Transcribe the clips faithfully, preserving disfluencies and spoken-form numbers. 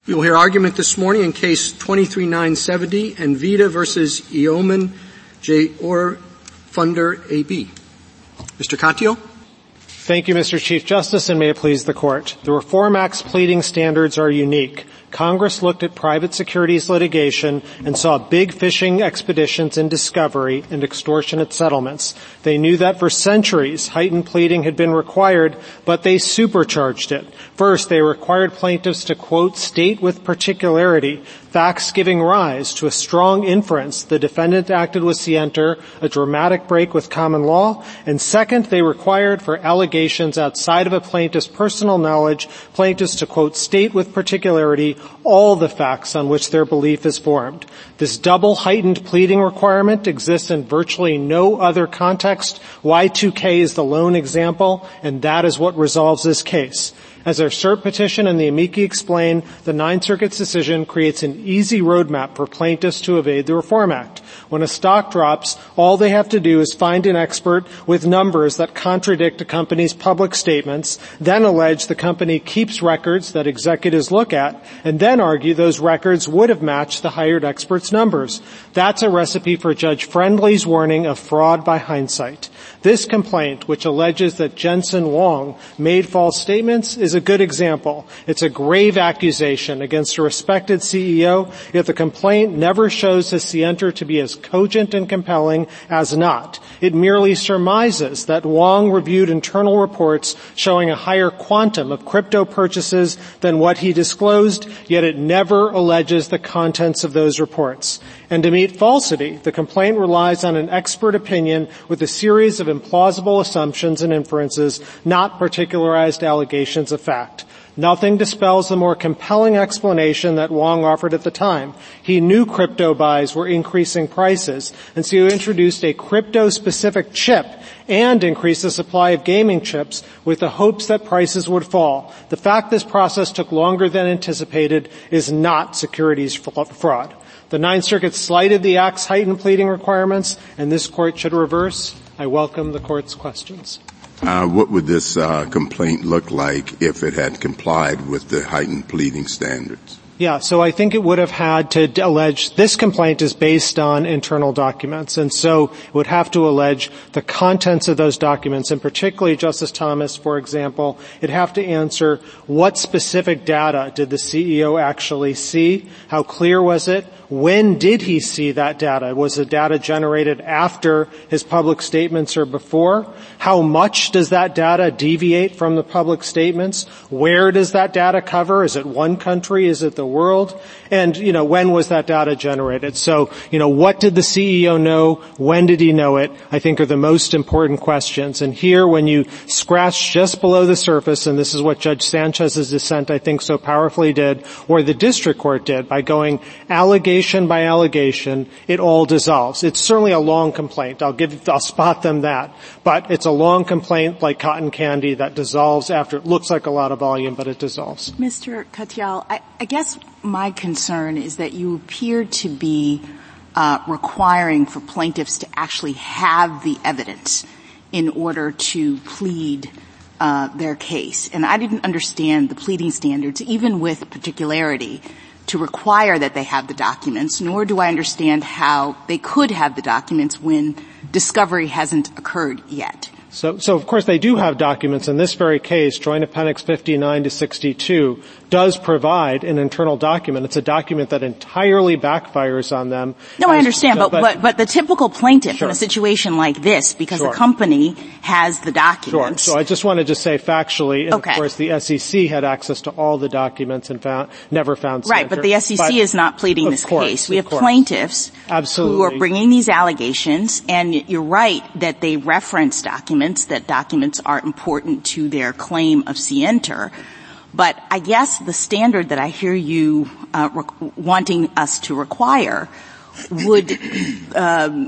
We will hear argument this morning in Case twenty-three nine seventy, Envida versus Yeoman J. Orr Funder A B. Mister Katyal. Thank you, Mister Chief Justice, and may it please the Court. The Reform Act's pleading standards are unique. Congress looked at private securities litigation and saw big fishing expeditions in discovery and extortionate settlements. They knew that for centuries heightened pleading had been required, but they supercharged it. First, they required plaintiffs to, quote, state with particularity facts giving rise to a strong inference the defendant acted with scienter, a dramatic break with common law. And second, they required for allegations outside of a plaintiff's personal knowledge, plaintiffs to, quote, state with particularity all the facts on which their belief is formed. This double heightened pleading requirement exists in virtually no other context. Y two K is the lone example, and that is what resolves this case. As our cert petition and the amici explain, the Ninth Circuit's decision creates an easy roadmap for plaintiffs to evade the Reform Act. When a stock drops, all they have to do is find an expert with numbers that contradict a company's public statements, then allege the company keeps records that executives look at, and then argue those records would have matched the hired expert's numbers. That's a recipe for Judge Friendly's warning of fraud by hindsight. This complaint, which alleges that Jensen Wong made false statements, is a good example. It's a grave accusation against a respected C E O, yet the complaint never shows his scienter to be as cogent and compelling as not. It merely surmises that Wong reviewed internal reports showing a higher quantum of crypto purchases than what he disclosed, yet it never alleges the contents of those reports. And to meet falsity, the complaint relies on an expert opinion with a series of implausible assumptions and inferences, not particularized allegations of fact. Nothing dispels the more compelling explanation that Wong offered at the time. He knew crypto buys were increasing prices, and so he introduced a crypto-specific chip and increased the supply of gaming chips with the hopes that prices would fall. The fact this process took longer than anticipated is not securities fraud. The Ninth Circuit slighted the Act's heightened pleading requirements, and this Court should reverse. I welcome the Court's questions. Uh, what would this uh, complaint look like if it had complied with the heightened pleading standards? Yeah, so I think it would have had to allege this complaint is based on internal documents, and so it would have to allege the contents of those documents, and particularly, Justice Thomas, for example, it'd have to answer what specific data did the C E O actually see? How clear was it? When did he see that data? Was the data generated after his public statements or before? How much does that data deviate from the public statements? Where does that data cover? Is it one country? Is it the world? And, you know, when was that data generated? So, you know, what did the C E O know? When did he know it? I think are the most important questions. And here, when you scratch just below the surface, and this is what Judge Sanchez's dissent, I think, so powerfully did, or the district court did, by going allegation by allegation, it all dissolves. It's certainly a long complaint. I'll give, I'll spot them that. But it's a long complaint like cotton candy that dissolves after it looks like a lot of volume, but it dissolves. Mister Katyal, I, I guess my concern is that you appear to be uh, requiring for plaintiffs to actually have the evidence in order to plead uh, their case. And I didn't understand the pleading standards, even with particularity, to require that they have the documents, nor do I understand how they could have the documents when discovery hasn't occurred yet. So, so of course they do have documents. In this very case, Joint Appendix fifty-nine to sixty-two does provide an internal document. It's a document that entirely backfires on them. No, I understand, but, but, but, but the typical plaintiff sure. in a situation like this, because sure. the company has the documents. Sure. So I just want to just say factually, and okay. of course the S E C had access to all the documents and found, never found Right, center. but the S E C but is not pleading this course, case. We have course. plaintiffs Absolutely. who are bringing these allegations, and you're right that they reference documents, that documents are important to their claim of scienter. But I guess the standard that I hear you uh, re- wanting us to require would um,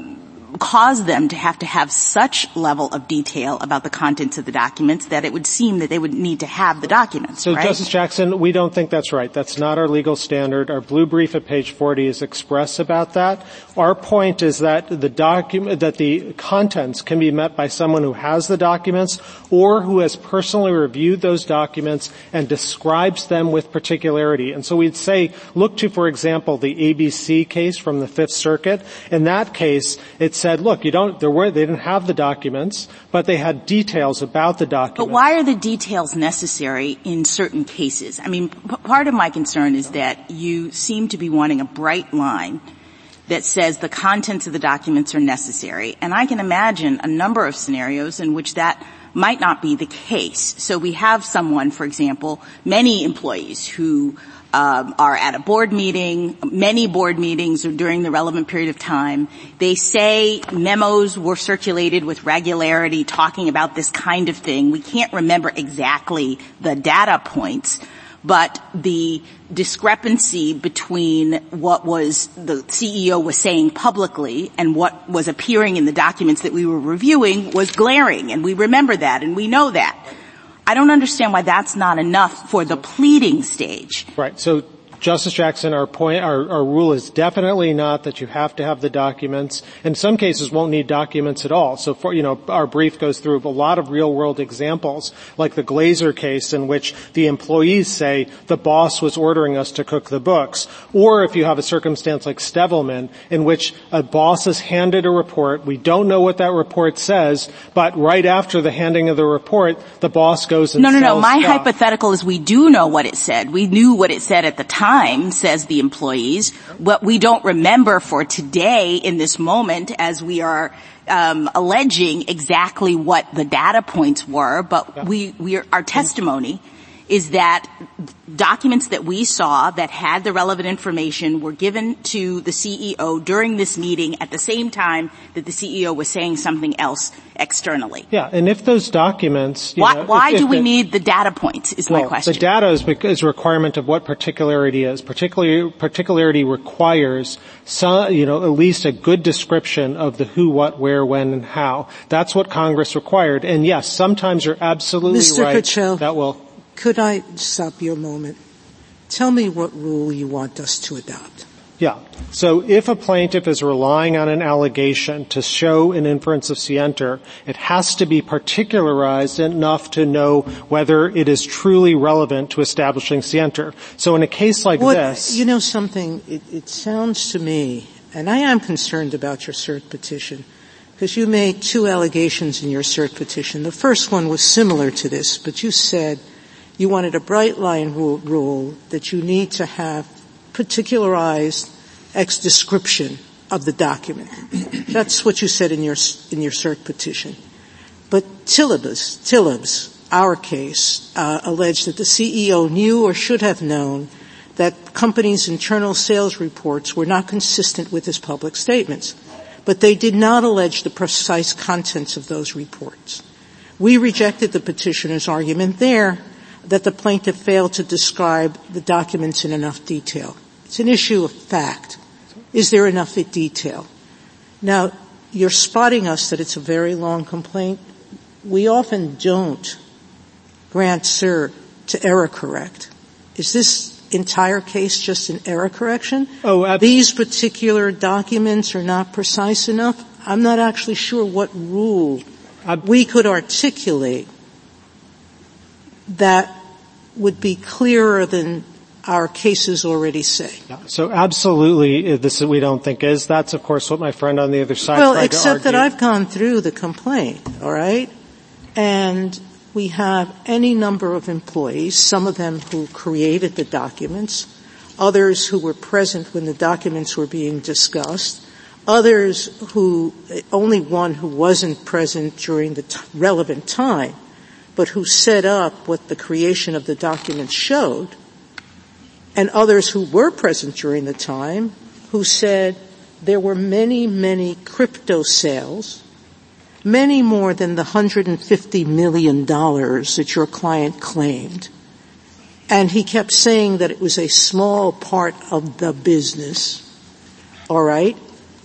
cause them to have to have such level of detail about the contents of the documents that it would seem that they would need to have the documents, so, right? Justice Jackson, we don't think that's right. That's not our legal standard. Our blue brief at page forty is express about that. Our point is that the document, that the contents can be met by someone who has the documents or who has personally reviewed those documents and describes them with particularity. And so we'd say, look to, for example, the A B C case from the Fifth Circuit. In that case, it said, look, you don't, there were, they didn't have the documents, but they had details about the documents. But why are the details necessary in certain cases? I mean, p- part of my concern is that you seem to be wanting a bright line that says the contents of the documents are necessary. And I can imagine a number of scenarios in which that might not be the case. So we have someone, for example, many employees who um, are at a board meeting, many board meetings or during the relevant period of time. They say memos were circulated with regularity talking about this kind of thing. We can't remember exactly the data points, but the discrepancy between what was the C E O was saying publicly and what was appearing in the documents that we were reviewing was glaring, and we remember that and we know that. I don't understand why that's not enough for the pleading stage. Right. So, Justice Jackson, our point, our, our rule is definitely not that you have to have the documents. In some cases, won't need documents at all. So, for, you know, our brief goes through a lot of real-world examples, like the Glazer case, in which the employees say the boss was ordering us to cook the books. Or if you have a circumstance like Stevelman, in which a boss is handed a report, we don't know what that report says, but right after the handing of the report, the boss goes and no, no, sells no. My stuff. hypothetical is we do know what it said. We knew what it said at the time. Time, says the employees, what we don't remember for today in this moment as we are um, alleging exactly what the data points were, but yeah. we, we are, our testimony is that documents that we saw that had the relevant information were given to the C E O during this meeting at the same time that the C E O was saying something else externally. Yeah, and if those documents... You why know, why if, if do we the, need the data points is well, my question. The data is, is a requirement of what particularity is. Particularity, particularity requires some, you know, at least a good description of the who, what, where, when, and how. That's what Congress required. And yes, sometimes you're absolutely Mister right. Kuchel, that will... Could I stop you a moment? Tell me what rule you want us to adopt. Yeah. So if a plaintiff is relying on an allegation to show an inference of scienter, it has to be particularized enough to know whether it is truly relevant to establishing scienter. So in a case like what, this... You know something, it, it sounds to me, and I am concerned about your cert petition, because you made two allegations in your cert petition. The first one was similar to this, but you said you wanted a bright line rule, rule that you need to have particularized ex description of the document. That's what you said in your in your cert petition. But Tillibs, Tillibs, our case, uh, alleged that the C E O knew or should have known that companies' internal sales reports were not consistent with his public statements, but they did not allege the precise contents of those reports. We rejected the petitioner's argument there that the plaintiff failed to describe the documents in enough detail. It's an issue of fact. Is there enough detail? Now, you're spotting us that it's a very long complaint. We often don't grant cert to error correct. Is this entire case just an error correction? Oh, ab- These particular documents are not precise enough? I'm not actually sure what rule ab- we could articulate that would be clearer than our cases already say. Yeah, so absolutely, this we don't think is. That's, of course, what my friend on the other side well, tried to argue. Well, except that I've gone through the complaint, all right? And we have any number of employees, some of them who created the documents, others who were present when the documents were being discussed, others who, only one who wasn't present during the t- relevant time, but who set up what the creation of the documents showed, and others who were present during the time who said there were many, many crypto sales, many more than the one hundred fifty million dollars that your client claimed. And he kept saying that it was a small part of the business, all right?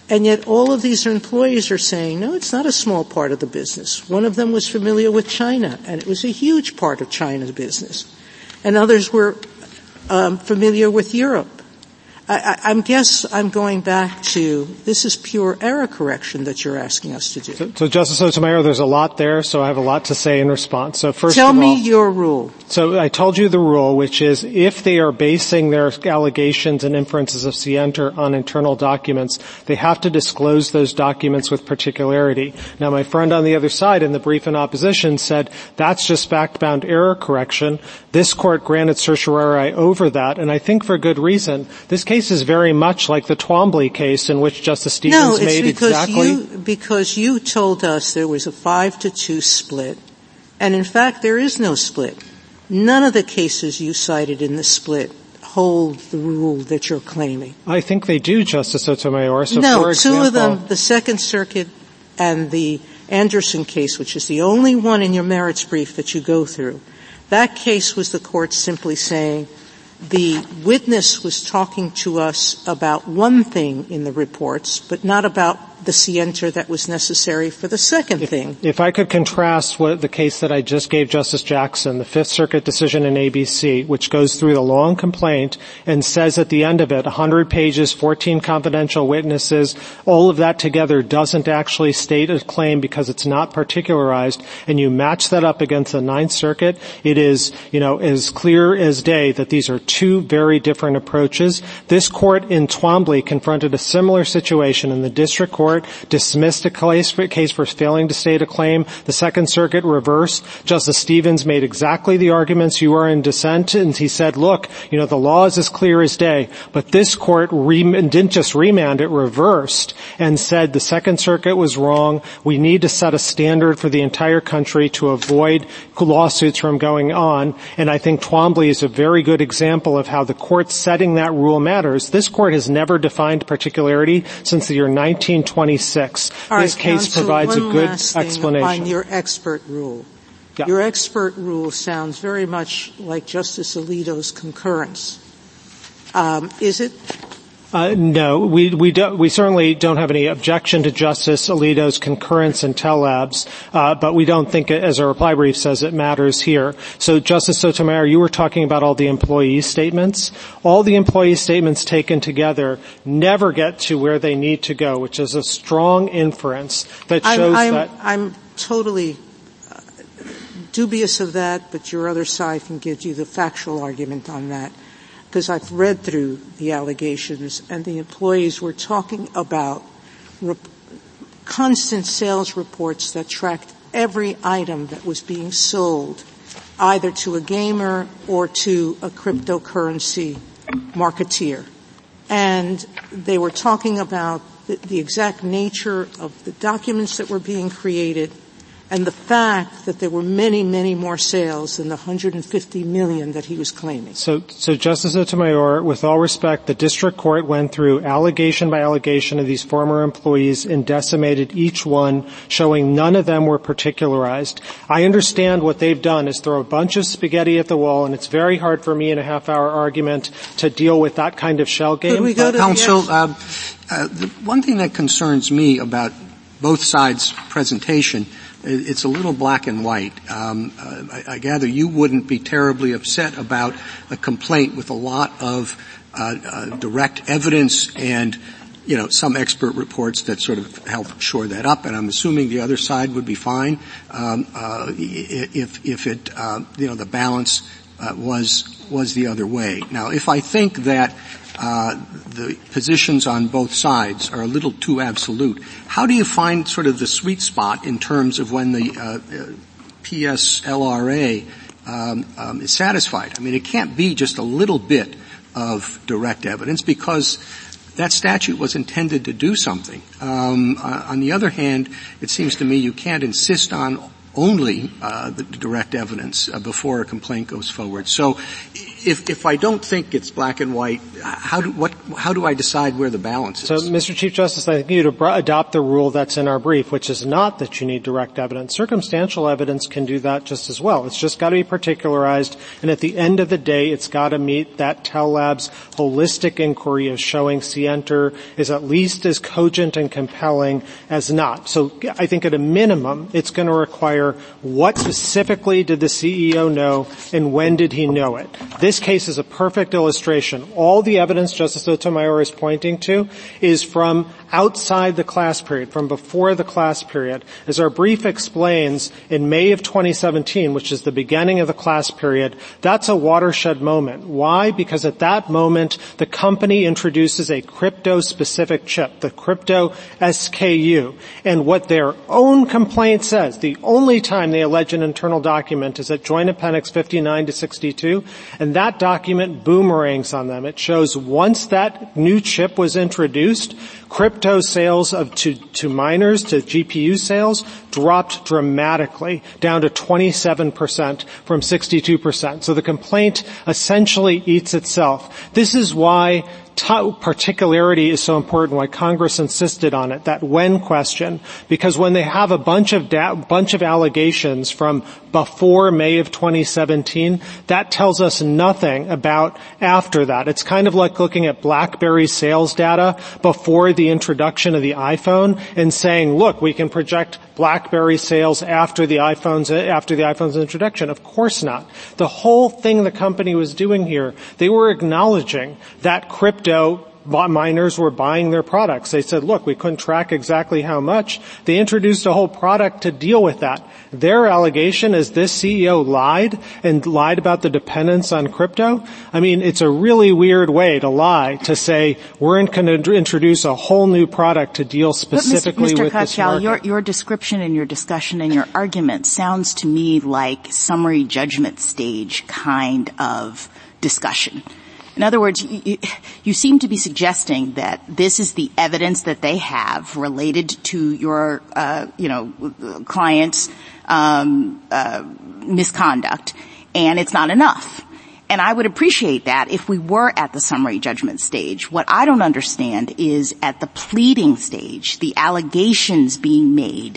And yet all of these employees are saying, no, it's not a small part of the business. One of them was familiar with China, and it was a huge part of China's business. And others were um, familiar with Europe. I, I, I guess I'm going back to this is pure error correction that you're asking us to do. So, so Justice Sotomayor, there's a lot there, so I have a lot to say in response. So first Tell of all, me your rule. So I told you the rule, which is if they are basing their allegations and inferences of scienter on internal documents, they have to disclose those documents with particularity. Now, my friend on the other side in the brief in opposition said that's just fact-bound error correction. This court granted certiorari over that, and I think for good reason. This case is very much like the Twombly case in which Justice Stevens no, it's made because exactly. You, because you told us there was a five to two split, and in fact there is no split. None of the cases you cited in the split hold the rule that you're claiming. I think they do, Justice Sotomayor. So no, for example, two of them, the Second Circuit and the Anderson case, which is the only one in your merits brief that you go through, that case was the court simply saying the witness was talking to us about one thing in the reports, but not about the scienter that was necessary for the second if, thing. If I could contrast what the case that I just gave Justice Jackson, the Fifth Circuit decision in A B C, which goes through the long complaint and says at the end of it, one hundred pages, fourteen confidential witnesses, all of that together doesn't actually state a claim because it's not particularized, and you match that up against the Ninth Circuit, it is, you know, as clear as day that these are two very different approaches. This court in Twombly confronted a similar situation in the district court, dismissed a case for, case for failing to state a claim. The Second Circuit reversed. Justice Stevens made exactly the arguments you are in dissent, and he said, look, you know, the law is as clear as day. But this court rem- didn't just remand, it reversed and said the Second Circuit was wrong. We need to set a standard for the entire country to avoid lawsuits from going on. And I think Twombly is a very good example of how the court setting that rule matters. This court has never defined particularity since the year nineteen twenty-six. All This right, case counsel, provides a good last thing explanation. On your expert rule. Yeah. Your expert rule sounds very much like Justice Alito's concurrence. Um, is it? Uh, no, we we do, we certainly don't have any objection to Justice Alito's concurrence in Tell Labs, uh, but we don't think, it, as our reply brief says, it matters here. So, Justice Sotomayor, you were talking about all the employee statements. All the employee statements taken together never get to where they need to go, which is a strong inference that shows I'm, I'm, that. I'm totally uh, dubious of that, but your other side can give you the factual argument on that. Because I've read through the allegations, and the employees were talking about rep- constant sales reports that tracked every item that was being sold, either to a gamer or to a cryptocurrency marketeer. And they were talking about the, the exact nature of the documents that were being created, and the fact that there were many, many more sales than the one hundred fifty million that he was claiming. So, so Justice Sotomayor, with all respect, the district court went through allegation by allegation of these former employees and decimated each one, showing none of them were particularized. I understand what they've done is throw a bunch of spaghetti at the wall, and it's very hard for me in a half-hour argument to deal with that kind of shell game. Could we go to Counsel, the uh, uh, the one thing that concerns me about both sides' presentation, it's a little black and white. Um, uh, I, I gather you wouldn't be terribly upset about a complaint with a lot of uh, uh, direct evidence and, you know, some expert reports that sort of help shore that up. And I'm assuming the other side would be fine um, uh, if if it, uh, you know, the balance uh, was was the other way. Now, if I think that Uh, the positions on both sides are a little too absolute, how do you find sort of the sweet spot in terms of when the uh, uh, P S L R A um, um, is satisfied? I mean, it can't be just a little bit of direct evidence because that statute was intended to do something. Um, uh, on the other hand, it seems to me you can't insist on only uh, the direct evidence uh, before a complaint goes forward. So if if I don't think it's black and white, how do what how do I decide where the balance is? So, Mister Chief Justice, I think you need to adopt the rule that's in our brief, which is not that you need direct evidence. Circumstantial evidence can do that just as well. It's just got to be particularized, and at the end of the day, it's got to meet that Tell Labs holistic inquiry of showing Scienter is at least as cogent and compelling as not. So I think at a minimum, it's going to require what specifically did the C E O know and when did he know it. This case is a perfect illustration. All the evidence Justice Sotomayor is pointing to is from outside the class period, from before the class period. As our brief explains, in May of twenty seventeen, which is the beginning of the class period, that's a watershed moment. Why? Because at that moment, the company introduces a crypto-specific chip, the Crypto S K U. And what their own complaint says, the only time they allege an internal document is at Joint Appendix fifty-nine to sixty-two, and that document boomerangs on them. It shows once that new chip was introduced, crypto sales of to, to miners, to G P U sales, dropped dramatically, down to twenty-seven percent from sixty-two percent. So the complaint essentially eats itself. This is why T- particularity is so important, why Congress insisted on it, that when question, because when they have a bunch of da- bunch of allegations from before May of twenty seventeen, that tells us nothing about after that. It's kind of like looking at BlackBerry sales data before the introduction of the iPhone and saying, look, we can project BlackBerry sales after the iPhone's after the iPhone's introduction. Of course not. The whole thing the company was doing here, they were acknowledging that crypto miners were buying their products. They said, look, we couldn't track exactly how much. They introduced a whole product to deal with that. Their allegation is this C E O lied and lied about the dependence on crypto. I mean, it's a really weird way to lie, to say we're going to introduce a whole new product to deal specifically but Mister with Katyal, this market. Your, your description and your discussion and your argument sounds to me like summary judgment stage kind of discussion. In other words, you, you seem to be suggesting that this is the evidence that they have related to your, uh, you know, client's um, uh, misconduct, and it's not enough. And I would appreciate that if we were at the summary judgment stage. What I don't understand is at the pleading stage, the allegations being made,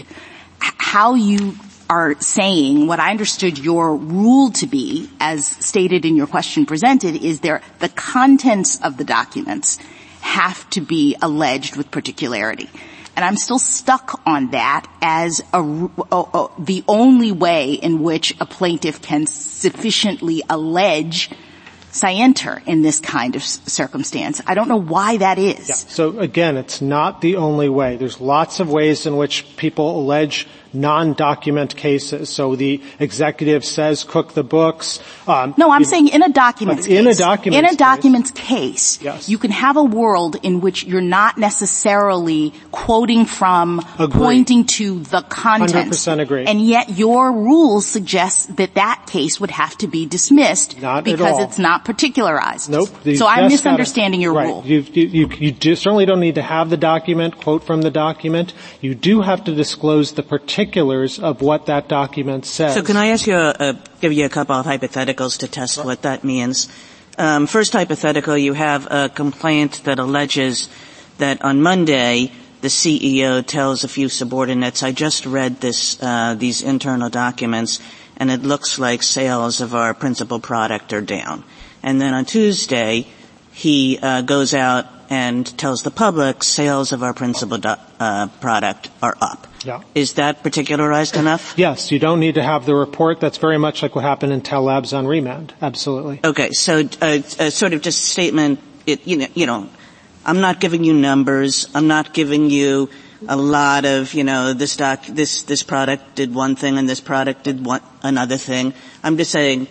how you are saying what I understood your rule to be, as stated in your question presented, is there the contents of the documents have to be alleged with particularity. And I'm still stuck on that as a, a, a, the only way in which a plaintiff can sufficiently allege scienter in this kind of circumstance. I don't know why that is. Yeah. So again, it's not the only way. There's lots of ways in which people allege non-document cases. So the executive says, cook the books. Um, no, I'm saying in a documents case. In a documents In a documents case, case, yes. You can have a world in which you're not necessarily quoting from, Agreed. Pointing to the contents. one hundred percent agree. And yet your rule suggests that that case would have to be dismissed not because it's not particularized. Nope. So I'm misunderstanding gotta, your right. rule. You, you, you, you do, certainly don't need to have the document, quote from the document. You do have to disclose the particulars of what that document says. So can I ask you, a, a, give you a couple of hypotheticals to test what that means? Um, first hypothetical, you have a complaint that alleges that on Monday the C E O tells a few subordinates, I just read this, uh, these internal documents, and it looks like sales of our principal product are down. And then on Tuesday, he uh, goes out and tells the public sales of our principal do- uh, product are up. Yeah. Is that particularized enough? Yes, you don't need to have the report. That's very much like what happened in Tell Labs on remand. Absolutely. Okay, so uh, a sort of just statement, it, you know, you know, I'm not giving you numbers. I'm not giving you a lot of, you know, this doc, this, this product did one thing and this product did one, another thing. I'm just saying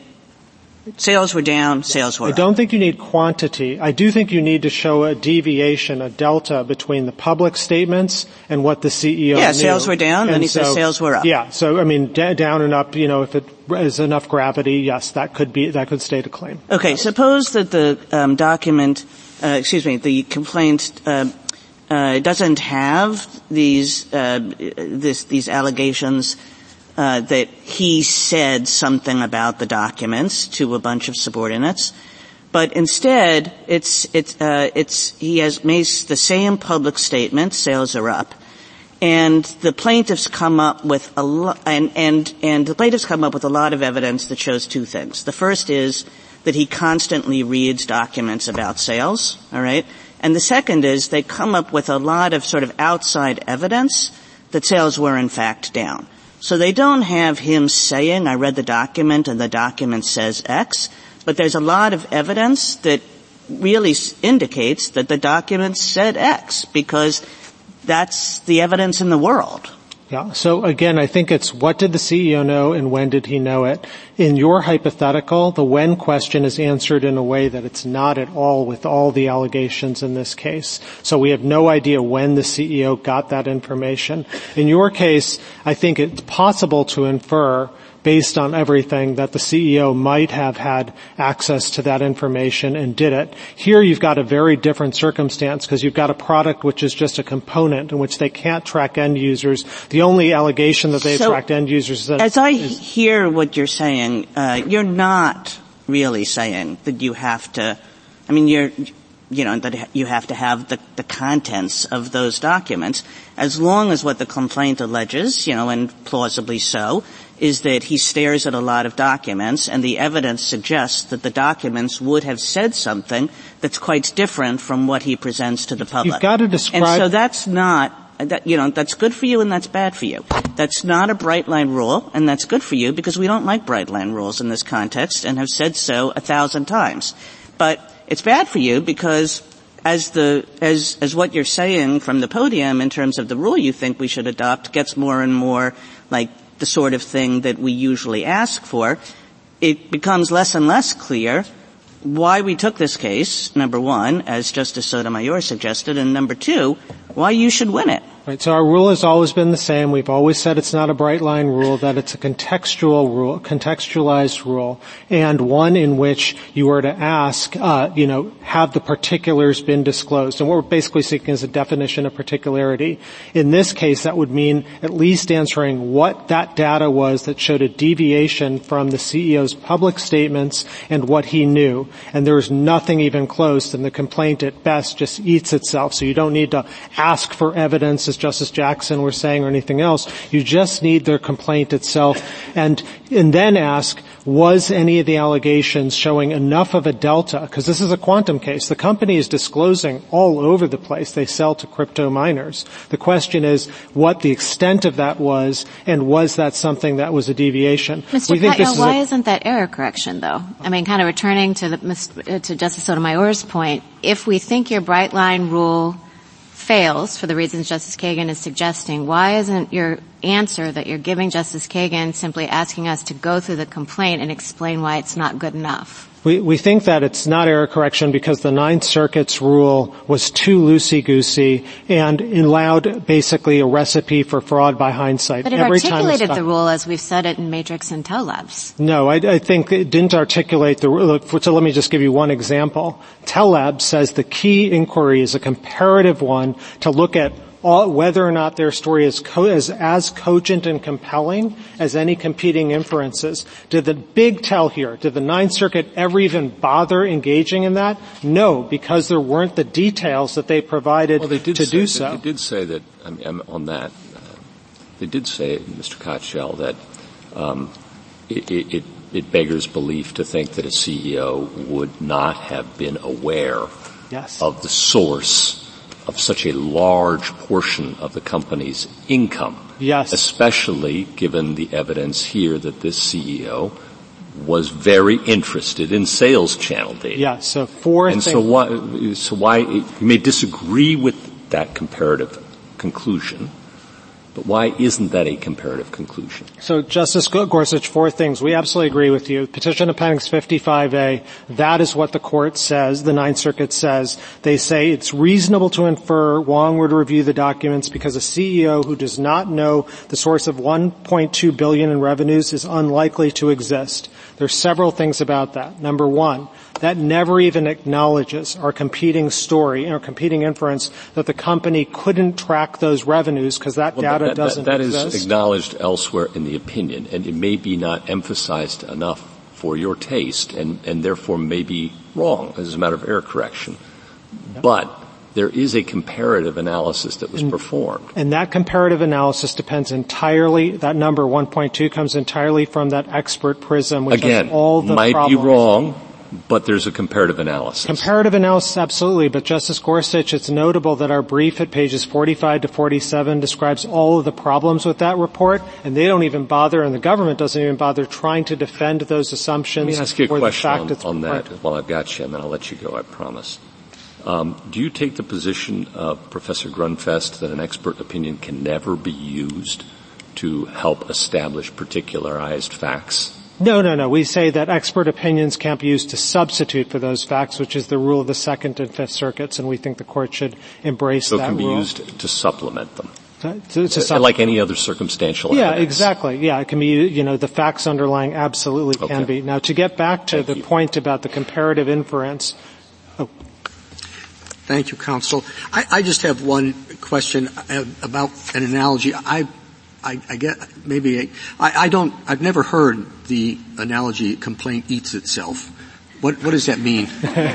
sales were down, sales were up. I don't think you need quantity. I do think you need to show a deviation, a delta between the public statements and what the C E O Yeah, knew. sales were down, and, and he so, says sales were up. Yeah, so I mean, d- down and up, you know, if it is enough gravity, yes, that could be, that could state a claim. Okay, yes. Suppose that the um, document, uh, excuse me, the complaint uh, uh, doesn't have these, uh, this, these allegations uh, that he said something about the documents to a bunch of subordinates. But instead, it's, it's, uh, it's, he has made the same public statement, sales are up, and the plaintiffs come up with a lot, and, and, and the plaintiffs come up with a lot of evidence that shows two things. The first is that he constantly reads documents about sales, all right? And the second is they come up with a lot of sort of outside evidence that sales were in fact down. So they don't have him saying, I read the document and the document says X, but there's a lot of evidence that really indicates that the document said X because that's the evidence in the world. Yeah. So again, I think it's what did the C E O know and when did he know it? In your hypothetical, the when question is answered in a way that it's not at all with all the allegations in this case. So we have no idea when the C E O got that information. In your case, I think it's possible to infer based on everything that the C E O might have had access to that information and did it. Here you've got a very different circumstance because you've got a product which is just a component in which they can't track end users. The only allegation that they've so, tracked end users is that as I is, hear what you're saying, uh, you're not really saying that you have to, I mean, you're, you know, that you have to have the, the contents of those documents as long as what the complaint alleges, you know, and plausibly so, is that he stares at a lot of documents and the evidence suggests that the documents would have said something that's quite different from what he presents to the public. You've got to describe. And so that's not, that, you know, that's good for you and that's bad for you. That's not a bright line rule and that's good for you because we don't like bright line rules in this context and have said so a thousand times. But it's bad for you because as the, as, as what you're saying from the podium in terms of the rule you think we should adopt gets more and more like the sort of thing that we usually ask for, it becomes less and less clear why we took this case, number one, as Justice Sotomayor suggested, and number two, why you should win it. Right, so our rule has always been the same. We've always said it's not a bright line rule, that it's a contextual rule, contextualized rule, and one in which you were to ask, uh, you know, have the particulars been disclosed? And what we're basically seeking is a definition of particularity. In this case, that would mean at least answering what that data was that showed a deviation from the C E O's public statements and what he knew. And there is nothing even close, and the complaint at best just eats itself. So you don't need to ask for evidence, as Justice Jackson was saying, or anything else. You just need their complaint itself, and and then ask, was any of the allegations showing enough of a delta? Because this is a quantum case. The company is disclosing all over the place. They sell to crypto miners. The question is what the extent of that was, and was that something that was a deviation? Mister We think Katyal, this is why a- isn't that error correction, though? I mean, kind of returning to the to Justice Sotomayor's point, if we think your bright line rule fails for the reasons Justice Kagan is suggesting, why isn't your answer that you're giving Justice Kagan simply asking us to go through the complaint and explain why it's not good enough? We, we think that it's not error correction because the Ninth Circuit's rule was too loosey-goosey and allowed basically a recipe for fraud by hindsight. But it Every articulated time the rule as we've said it in Matrix and Tell Labs. No, I, I think it didn't articulate the rule. So let me just give you one example. Tell Labs says the key inquiry is a comparative one to look at all, whether or not their story is, co- is as cogent and compelling as any competing inferences. Did the big tell here, did the Ninth Circuit ever even bother engaging in that? No, because there weren't the details that they provided well, they did to say, do so. They did say that, I mean, on that, uh, they did say, Mister Katyal, that um, it, it, it beggars belief to think that a C E O would not have been aware yes. of the source of such a large portion of the company's income. Yes. Especially given the evidence here that this C E O was very interested in sales channel data. Yeah, so four And things. so why, so why, you may disagree with that comparative conclusion, but why isn't that a comparative conclusion? So, Justice Gorsuch, four things. We absolutely agree with you. Petition Appendix fifty-five A, that is what the court says, the Ninth Circuit says. They say it's reasonable to infer Wong were to review the documents because a C E O who does not know the source of one point two billion dollars in revenues is unlikely to exist. There's several things about that. Number one, that never even acknowledges our competing story, our competing inference that the company couldn't track those revenues because that well, data data that, doesn't that, that exist. That is acknowledged elsewhere in the opinion, and it may be not emphasized enough for your taste, and, and therefore may be wrong as a matter of error correction. Yep. But there is a comparative analysis that was and, performed. And that comparative analysis depends entirely, that number one point two comes entirely from that expert PRISM, which Again, has all the might problems. be wrong, but there's a comparative analysis. Comparative analysis, absolutely. But Justice Gorsuch, it's notable that our brief at pages forty-five to forty-seven describes all of the problems with that report, and they don't even bother, and the government doesn't even bother trying to defend those assumptions. Let me ask you a or question the fact on, on that right. while I've got you, and then I'll let you go, I promise. Um, do you take the position of Professor Grunfest that an expert opinion can never be used to help establish particularized facts? No, no, no. We say that expert opinions can't be used to substitute for those facts, which is the rule of the Second and Fifth Circuits, and we think the Court should embrace so that rule. So it can be used to supplement them. To, to, to supp- like any other circumstantial yeah, evidence. exactly. Yeah, it can be, you know, the facts underlying absolutely okay. can be. Now, to get back to Thank the you. point about the comparative inference. Oh. Thank you, counsel. I, I just have one question about an analogy. I, I, I get maybe I, I don't. I've never heard the analogy "complaint eats itself." What, what does that mean?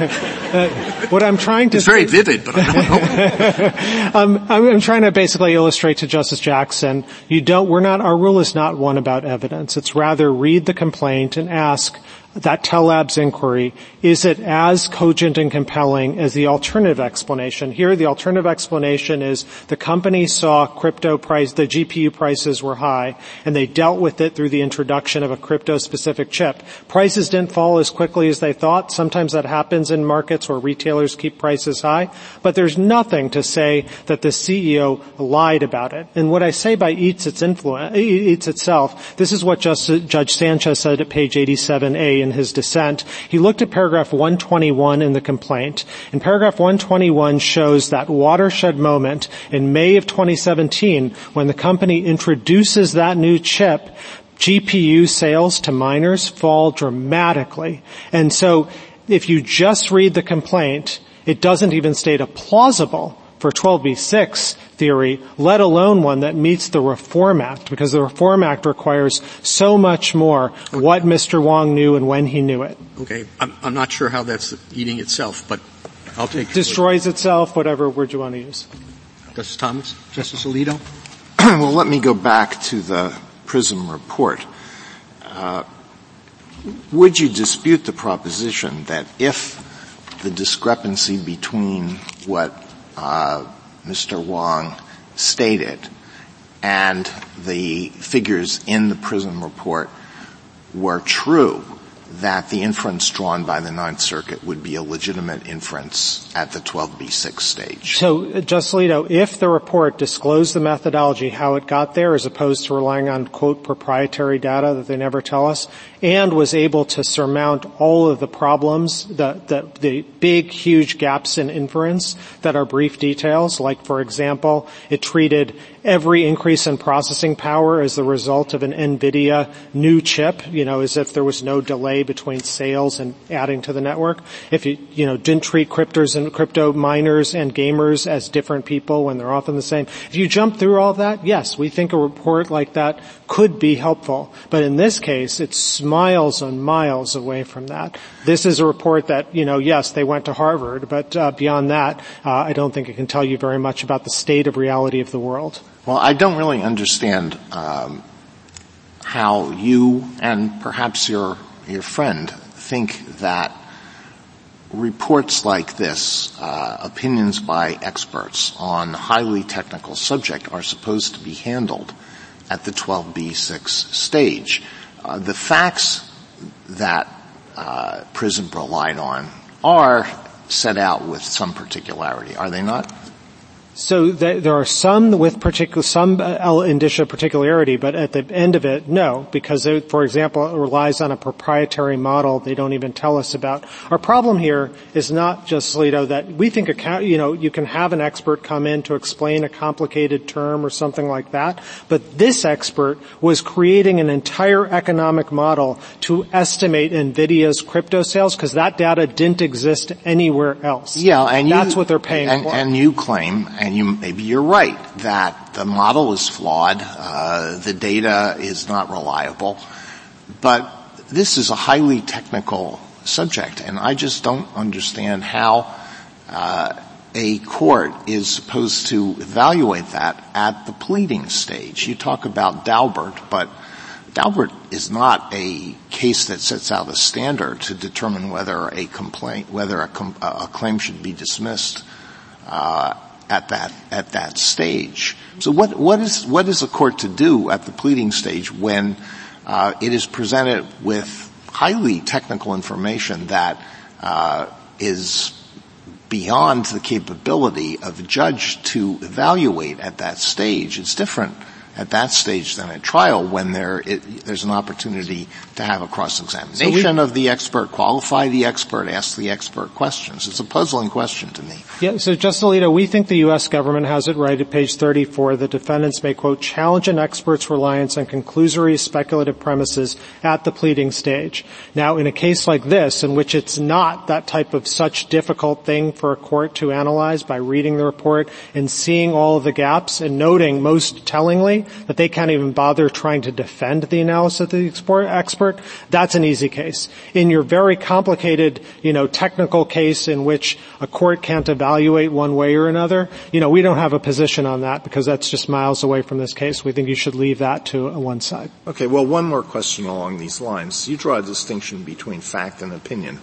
uh, what I'm trying to It's very vivid, but I don't know. um, I'm, I'm trying to basically illustrate to Justice Jackson, you don't, we're not, our rule is not one about evidence. It's rather read the complaint and ask that Tellab's inquiry, is it as cogent and compelling as the alternative explanation? Here, the alternative explanation is the company saw crypto price, the G P U prices were high, and they dealt with it through the introduction of a crypto-specific chip. Prices didn't fall as quickly as they thought. Sometimes that happens in markets where retailers keep prices high, but there's nothing to say that the C E O lied about it. And what I say by eats its influence, eats itself, this is what Justice, Judge Sanchez said at page eighty-seven A in his dissent. He looked at paragraph one twenty-one in the complaint, and paragraph one twenty-one shows that watershed moment in May of twenty seventeen when the company introduces that new chip. G P U sales to miners fall dramatically. And so if you just read the complaint, it doesn't even state a plausible for twelve B six theory, let alone one that meets the Reform Act, because the Reform Act requires so much more what Mister Wong knew and when he knew it. Okay. I'm, I'm not sure how that's eating itself, but I'll take it. Destroys itself, whatever word you want to use. Justice Thomas? Justice Alito? Well, let me go back to the PRISM report. Uh, would you dispute the proposition that if the discrepancy between what uh, Mister Wong stated and the figures in the PRISM report were true, that the inference drawn by the Ninth Circuit would be a legitimate inference at the twelve B six stage? So, uh, Justice Alito, if the report disclosed the methodology, how it got there, as opposed to relying on, quote, proprietary data that they never tell us, and was able to surmount all of the problems, the, the, the big, huge gaps in inference that our brief details, like, for example, it treated every increase in processing power as the result of an NVIDIA new chip, you know, as if there was no delay between sales and adding to the network. If you, you know, didn't treat cryptos and crypto miners and gamers as different people when they're often the same. If you jump through all that, yes, we think a report like that could be helpful. But in this case, it's miles and miles away from that. This is a report that, you know, yes, they went to Harvard, but uh, beyond that, uh, I don't think it can tell you very much about the state of reality of the world. Well, I don't really understand um, how you and perhaps your your friend think that reports like this, uh, opinions by experts on highly technical subject, are supposed to be handled at the twelve B six stage. Uh, the facts that uh, PRISM relied on are set out with some particularity, are they not? So th- there are some with particular, some uh, indicia of particularity, but at the end of it, no, because it, for example, it relies on a proprietary model they don't even tell us about. Our problem here is not just, Alito, that we think, a, you know, you can have an expert come in to explain a complicated term or something like that, but this expert was creating an entire economic model to estimate NVIDIA's crypto sales, because that data didn't exist anywhere else. Yeah, and that's you, what they're paying and, for. And you claim, and you, maybe you're right that the model is flawed, uh, the data is not reliable, but this is a highly technical subject, and I just don't understand how uh, a court is supposed to evaluate that at the pleading stage. You talk about Daubert, but Daubert is not a case that sets out a standard to determine whether a complaint, whether a, com- a claim should be dismissed uh, at that at that stage. So, what what is what is a court to do at the pleading stage when uh, it is presented with highly technical information that uh, is beyond the capability of a judge to evaluate at that stage? It's different at that stage than at trial when there it, there's an opportunity to have a cross-examination so we, of the expert, qualify the expert, ask the expert questions. It's a puzzling question to me. Yeah, so Justice Alito, we think the U S government has it right at page thirty-four. The defendants may, quote, challenge an expert's reliance on conclusory speculative premises at the pleading stage. Now, in a case like this, in which it's not that type of such difficult thing for a court to analyze by reading the report and seeing all of the gaps and noting most tellingly that they can't even bother trying to defend the analysis of the expert, that's an easy case. In your very complicated, you know, technical case in which a court can't evaluate one way or another, you know, we don't have a position on that because that's just miles away from this case. We think you should leave that to one side. Okay, well, one more question along these lines. You draw a distinction between fact and opinion.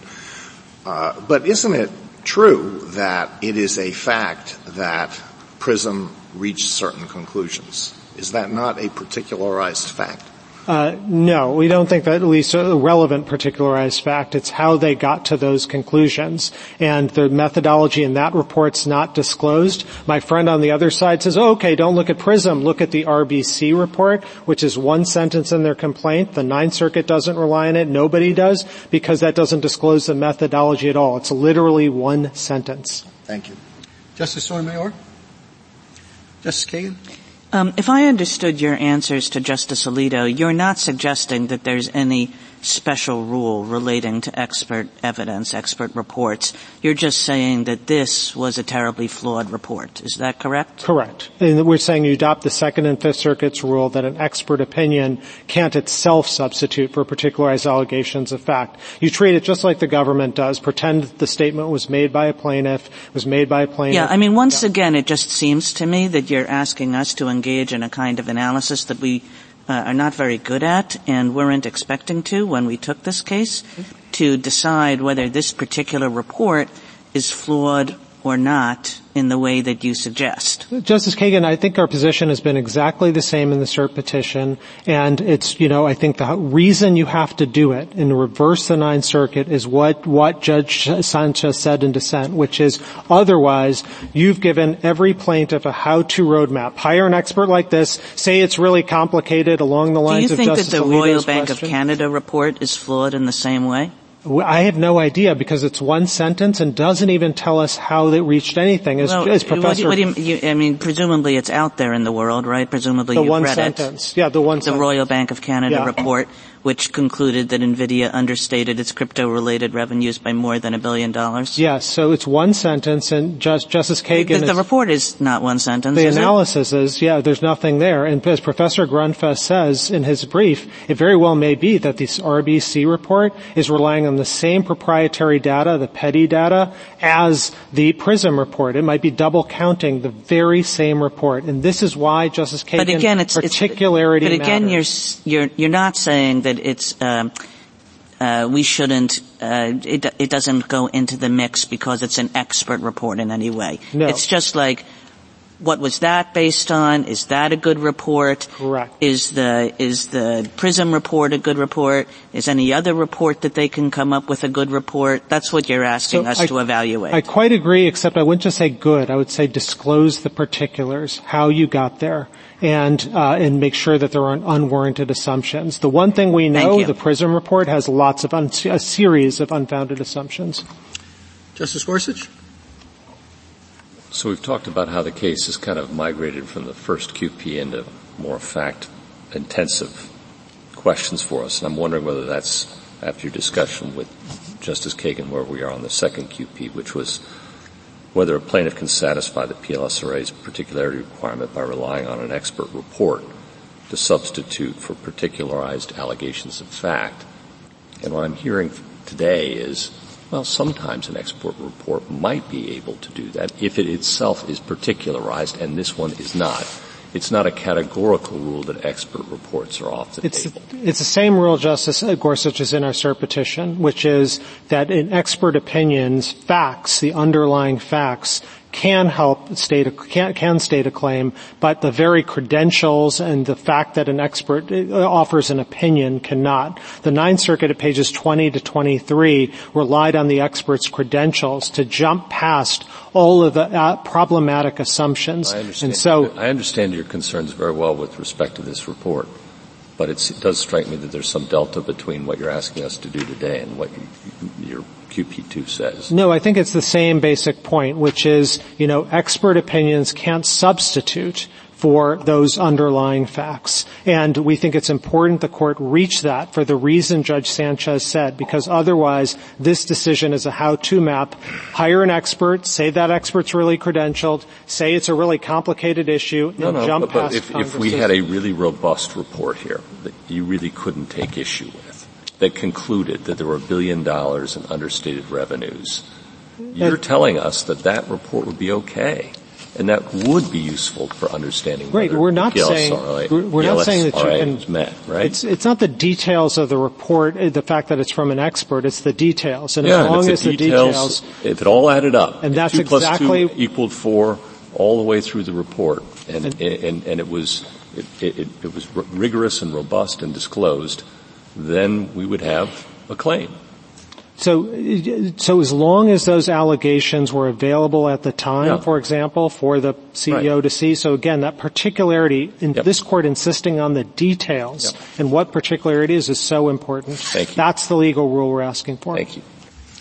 Uh, but isn't it true that it is a fact that PRISM reached certain conclusions? Is that not a particularized fact? Uh, no, we don't think that at least a relevant particularized fact. It's how they got to those conclusions. And the methodology in that report's not disclosed. My friend on the other side says, oh, okay, don't look at PRISM, look at the R B C report, which is one sentence in their complaint. The Ninth Circuit doesn't rely on it. Nobody does, because that doesn't disclose the methodology at all. It's literally one sentence. Thank you. Justice Sotomayor? Justice Kagan? Um, if I understood your answers to Justice Alito, you're not suggesting that there's any special rule relating to expert evidence, expert reports. You're just saying that this was a terribly flawed report. Is that correct? Correct. And we're saying you adopt the Second and Fifth Circuit's rule that an expert opinion can't itself substitute for particularized allegations of fact. You treat it just like the government does. Pretend the statement was made by a plaintiff, was made by a plaintiff. Yeah, I mean, once yeah. again, it just seems to me that you're asking us to engage in a kind of analysis that we Uh, are not very good at and weren't expecting to when we took this case to decide whether this particular report is flawed or not in the way that you suggest. Justice Kagan, I think our position has been exactly the same in the cert petition, and it's, you know, I think the reason you have to do it and reverse the Ninth Circuit is what, what Judge Sanchez said in dissent, which is otherwise you've given every plaintiff a how-to roadmap. Hire an expert like this, say it's really complicated along the lines of Justice Alito's question. Do you think that the Royal Bank of Canada report is flawed in the same way? I have no idea because it's one sentence and doesn't even tell us how they reached anything. As, well, as Professor, what do you, what do you, you, I mean, presumably it's out there in the world, right? Presumably the you've one read sentence. it. Yeah, the one the sentence. Royal Bank of Canada yeah. report, which concluded that NVIDIA understated its crypto-related revenues by more than a billion dollars. Yes, so it's one sentence, and just, Justice Kagan. The, the report is not one sentence. The is analysis it? is, yeah, there's nothing there. And as Professor Grunfest says in his brief, it very well may be that this R B C report is relying on the same proprietary data, the petty data, as the PRISM report. It might be double counting the very same report, and this is why Justice Kagan but again, it's, particularity it's, But again, matters. you're you're you're not saying that it's um, uh, we shouldn't. Uh, it it doesn't go into the mix because it's an expert report in any way. No. It's just like, what was that based on? Is that a good report? Correct. Is the is the PRISM report a good report? Is any other report that they can come up with a good report? That's what you're asking so us I, to evaluate. I quite agree, except I wouldn't just say good. I would say disclose the particulars, how you got there, and uh, and make sure that there aren't unwarranted assumptions. The one thing we know, the PRISM report has lots of un- a series of unfounded assumptions. Justice Gorsuch? So we've talked about how the case has kind of migrated from the first Q P into more fact-intensive questions for us. And I'm wondering whether that's, after your discussion with Justice Kagan, where we are on the second Q P, which was whether a plaintiff can satisfy the P L S R A's particularity requirement by relying on an expert report to substitute for particularized allegations of fact. And what I'm hearing today is, well, sometimes an expert report might be able to do that if it itself is particularized, and this one is not. It's not a categorical rule that expert reports are off the it's, table. It's the same rule, Justice Gorsuch, as in our cert petition, which is that in expert opinions, facts, the underlying facts, can help state a, can, can state a claim, but the very credentials and the fact that an expert offers an opinion cannot. The Ninth Circuit at pages twenty to twenty-three relied on the expert's credentials to jump past all of the uh, problematic assumptions. I understand. And so, I understand your concerns very well with respect to this report, but it's, it does strike me that there's some delta between what you're asking us to do today and what you, your Q P two says. No, I think it's the same basic point, which is, you know, expert opinions can't substitute for those underlying facts. And we think it's important the court reach that for the reason Judge Sanchez said, because otherwise this decision is a how-to map. Hire an expert, say that expert's really credentialed, say it's a really complicated issue, no, and no, jump but, but past if, if we had a really robust report here that you really couldn't take issue with, that concluded that there were a billion dollars in understated revenues, you're and, telling us that that report would be okay. And that would be useful for understanding right, whether we're not the saying, we're, we're not saying that you, and met, right? It's, it's not the details of the report, the fact that it's from an expert, it's the details. And yeah, as long and as the the details, details, if it all added up, and that's two exactly plus two equaled four all the way through the report, and and, and, and it was it, it, it was r- rigorous and robust and disclosed, then we would have a claim. So, so as long as those allegations were available at the time, yeah. for example, for the C E O right. to see, so again, that particularity, in yep. this court insisting on the details yep. and what particularity is is so important. Thank you. That's the legal rule we're asking for. Thank you.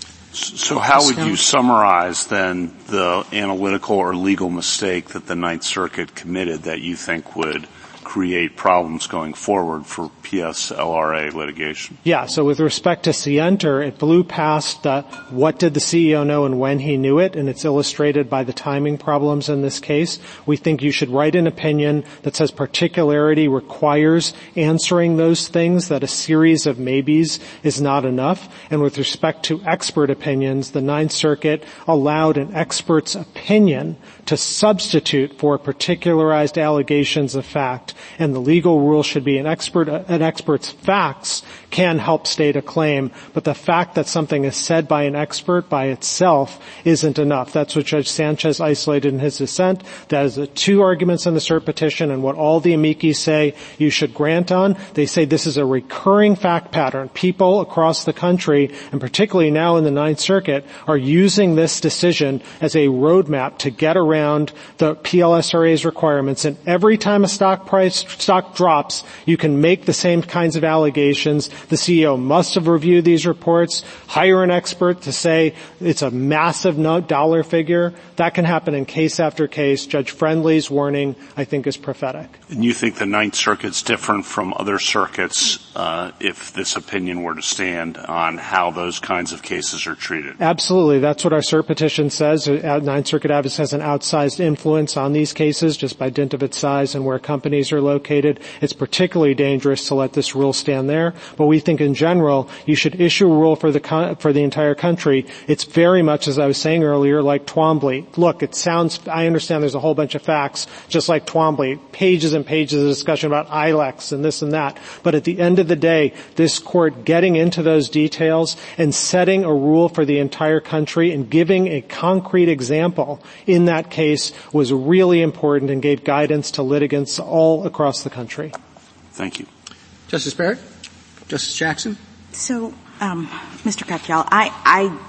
So how would you summarize then the analytical or legal mistake that the Ninth Circuit committed that you think would create problems going forward for P S L R A litigation? Yeah, so with respect to Sienter, it blew past the what did the C E O know and when he knew it, and it's illustrated by the timing problems in this case. We think you should write an opinion that says particularity requires answering those things, that a series of maybes is not enough. And with respect to expert opinions, the Ninth Circuit allowed an expert's opinion to substitute for particularized allegations of fact. And the legal rule should be an expert, an expert's facts can help state a claim, but the fact that something is said by an expert by itself isn't enough. That's what Judge Sanchez isolated in his dissent. That is the two arguments in the cert petition and what all the amici say you should grant on. They say this is a recurring fact pattern. People across the country, and particularly now in the Ninth Circuit, are using this decision as a roadmap to get around the P L S R A's requirements. And every time a stock price, stock drops, you can make the same kinds of allegations. The C E O must have reviewed these reports, hire an expert to say it's a massive no dollar figure. That can happen in case after case. Judge Friendly's warning, I think, is prophetic. And you think the Ninth Circuit's different from other circuits uh, if this opinion were to stand on how those kinds of cases are treated? Absolutely. That's what our cert petition says. Ninth Circuit obviously has an outsized influence on these cases just by dint of its size and where companies are located. It's particularly dangerous to let this rule stand there. But we think in general you should issue a rule for the con- for the entire country. It's very much, as I was saying earlier, like Twombly. Look, it sounds, I understand there's a whole bunch of facts, just like Twombly, pages and pages of discussion about I L E X and this and that. But at the end of the day, this court getting into those details and setting a rule for the entire country and giving a concrete example in that case was really important and gave guidance to litigants all across the country. Thank you. Justice Barrett? Justice Jackson? So, um, Mister Katyal, I, I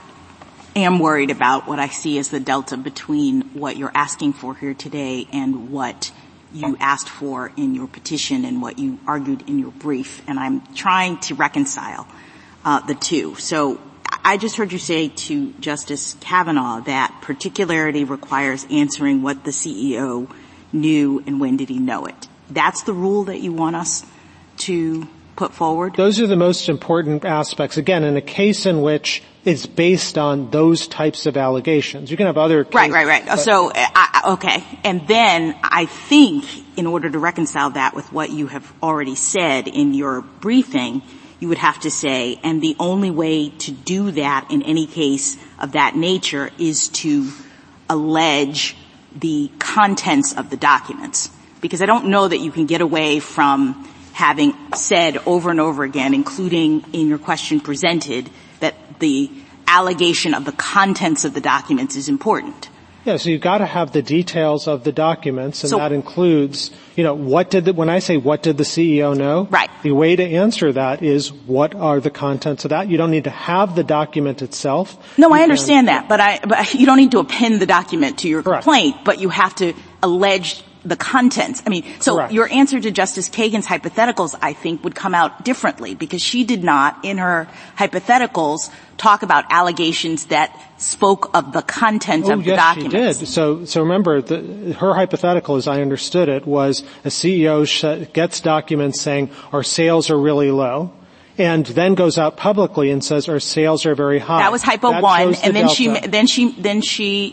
am worried about what I see as the delta between what you're asking for here today and what you asked for in your petition and what you argued in your brief. And I'm trying to reconcile uh, the two. So I just heard you say to Justice Kavanaugh that particularity requires answering what the C E O knew and when did he know it. That's the rule that you want us to put forward? Those are the most important aspects. Again, in a case in which it's based on those types of allegations. You can have other cases. Right, right, right. So, I, okay. And then I think in order to reconcile that with what you have already said in your briefing, you would have to say, and the only way to do that in any case of that nature is to allege the contents of the documents. Because I don't know that you can get away from having said over and over again, including in your question presented, that the allegation of the contents of the documents is important. Yeah, so you've got to have the details of the documents, and so, that includes, you know, what did the, when I say what did the C E O know? Right. The way to answer that is what are the contents of that? You don't need to have the document itself. No, you I understand can, that, but I, but you don't need to append the document to your correct. complaint, but you have to allege the contents. I mean, so correct. Your answer to Justice Kagan's hypotheticals, I think, would come out differently because she did not, in her hypotheticals, talk about allegations that spoke of the content oh, of the yes, documents. She did. So, so remember, the, her hypothetical, as I understood it, was a C E O sh- gets documents saying our sales are really low, and then goes out publicly and says our sales are very high. That was hypo that one, and then delta. she, then she, then she.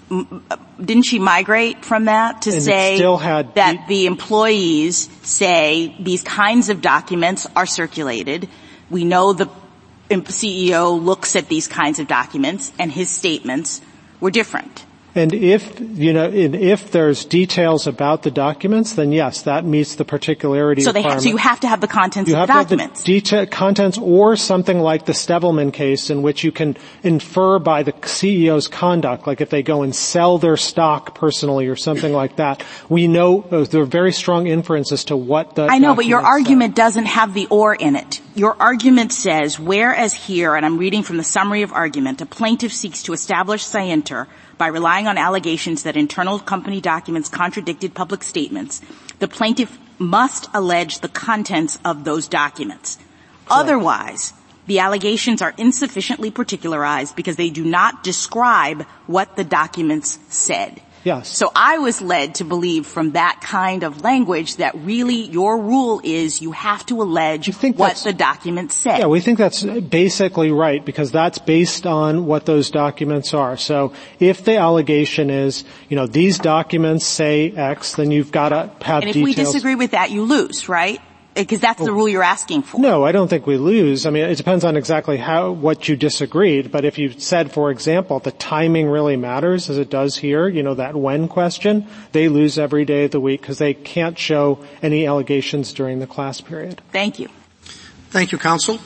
Didn't she migrate from that to and say still had that the employees say these kinds of documents are circulated? We know the C E O looks at these kinds of documents, and his statements were different. And if, you know, if there's details about the documents, then yes, that meets the particularity so they requirement. Ha- so you have to have the contents you of have the to documents. Have the deta- contents or something like the Stevelman case in which you can infer by the C E O's conduct, like if they go and sell their stock personally or something like that. We know uh, there are very strong inferences to what the I know, but your argument said. doesn't have the or in it. Your argument says, whereas here, and I'm reading from the summary of argument, a plaintiff seeks to establish scienter by relying on allegations that internal company documents contradicted public statements, the plaintiff must allege the contents of those documents. Correct. Otherwise, the allegations are insufficiently particularized because they do not describe what the documents said. Yes. So I was led to believe from that kind of language that really your rule is you have to allege what the documents say. Yeah, we think that's basically right because that's based on what those documents are. So if the allegation is, you know, these documents say X, then you've got to have and if details. we disagree with that, you lose, right? Because that's the rule you're asking for. No, I don't think we lose. I mean, it depends on exactly how, what you disagreed. But if you said, for example, the timing really matters, as it does here, you know, that when question, they lose every day of the week because they can't show any allegations during the class period. Thank you. Thank you, counsel.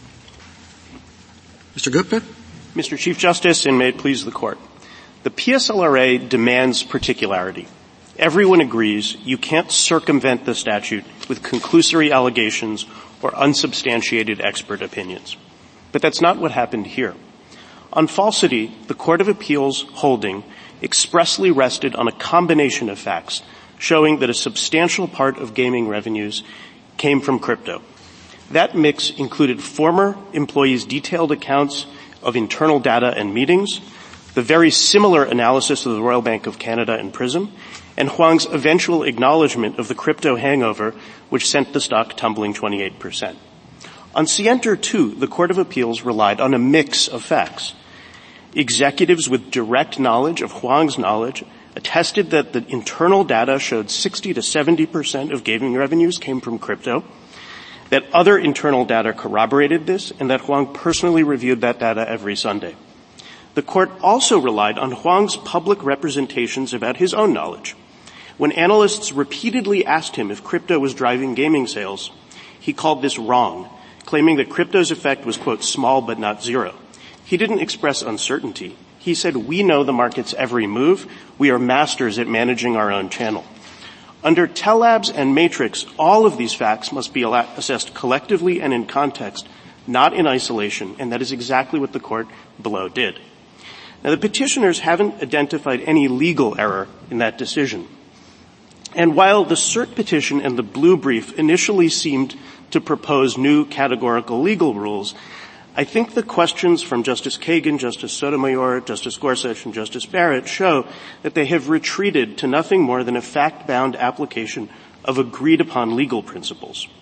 Mister Gupta? Mister Chief Justice, and may it please the Court. The P S L R A demands particularity. Everyone agrees you can't circumvent the statute with conclusory allegations or unsubstantiated expert opinions. But that's not what happened here. On falsity, the Court of Appeals holding expressly rested on a combination of facts showing that a substantial part of gaming revenues came from crypto. That mix included former employees' detailed accounts of internal data and meetings, the very similar analysis of the Royal Bank of Canada and PRISM, and Huang's eventual acknowledgement of the crypto hangover, which sent the stock tumbling twenty-eight percent. On Scienter two, the Court of Appeals relied on a mix of facts. Executives with direct knowledge of Huang's knowledge attested that the internal data showed sixty to seventy percent of gaming revenues came from crypto, that other internal data corroborated this, and that Huang personally reviewed that data every Sunday. The Court also relied on Huang's public representations about his own knowledge. When analysts repeatedly asked him if crypto was driving gaming sales, he called this wrong, claiming that crypto's effect was, quote, small but not zero. He didn't express uncertainty. He said, we know the market's every move. We are masters at managing our own channel. Under Tellabs and Matrix, all of these facts must be assessed collectively and in context, not in isolation, and that is exactly what the Court below did. Now, the petitioners haven't identified any legal error in that decision. And while the cert petition and the blue brief initially seemed to propose new categorical legal rules, I think the questions from Justice Kagan, Justice Sotomayor, Justice Gorsuch, and Justice Barrett show that they have retreated to nothing more than a fact-bound application of agreed-upon legal principles.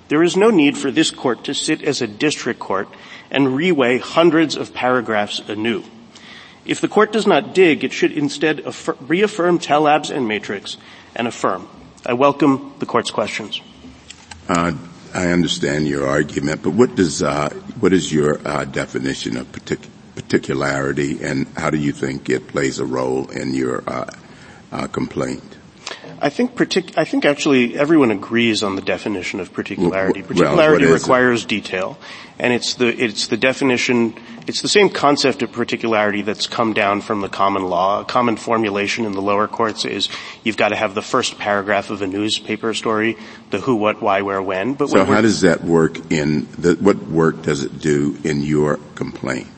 There is no need for this court to sit as a district court and reweigh hundreds of paragraphs anew. If the court does not dig, it should instead affir- reaffirm Tellabs and Matrix and affirm. I welcome the court's questions. Uh, I understand your argument, but what does uh, what is your uh, definition of partic- particularity, and how do you think it plays a role in your uh, uh, complaint? I think partic- I think actually everyone agrees on the definition of particularity. Well, particularity well, requires it? detail, and it's the it's the definition. It's the same concept of particularity that's come down from the common law. A common formulation in the lower courts is you've got to have the first paragraph of a newspaper story, the who, what, why, where, when. But so when how does that work in the, what work does it do in your complaint?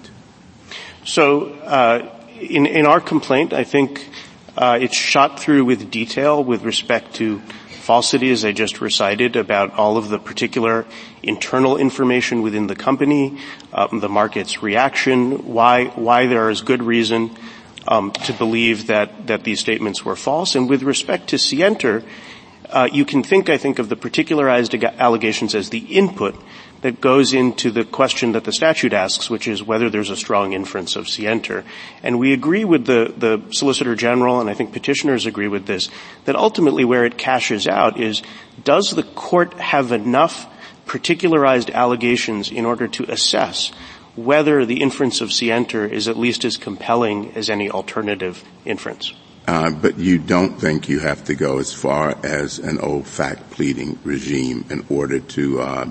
So uh, in in our complaint, I think uh, it's shot through with detail with respect to falsity, as I just recited, about all of the particular internal information within the company, um, the market's reaction, why why there is good reason um, to believe that that these statements were false. And with respect to Sienter, uh, you can think, I think, of the particularized allegations as the input that goes into the question that the statute asks, which is whether there's a strong inference of Sienter. And we agree with the, the Solicitor General, and I think petitioners agree with this, that ultimately where it cashes out is, does the court have enough particularized allegations in order to assess whether the inference of Sienter is at least as compelling as any alternative inference? Uh, but you don't think you have to go as far as an old fact pleading regime in order to uh,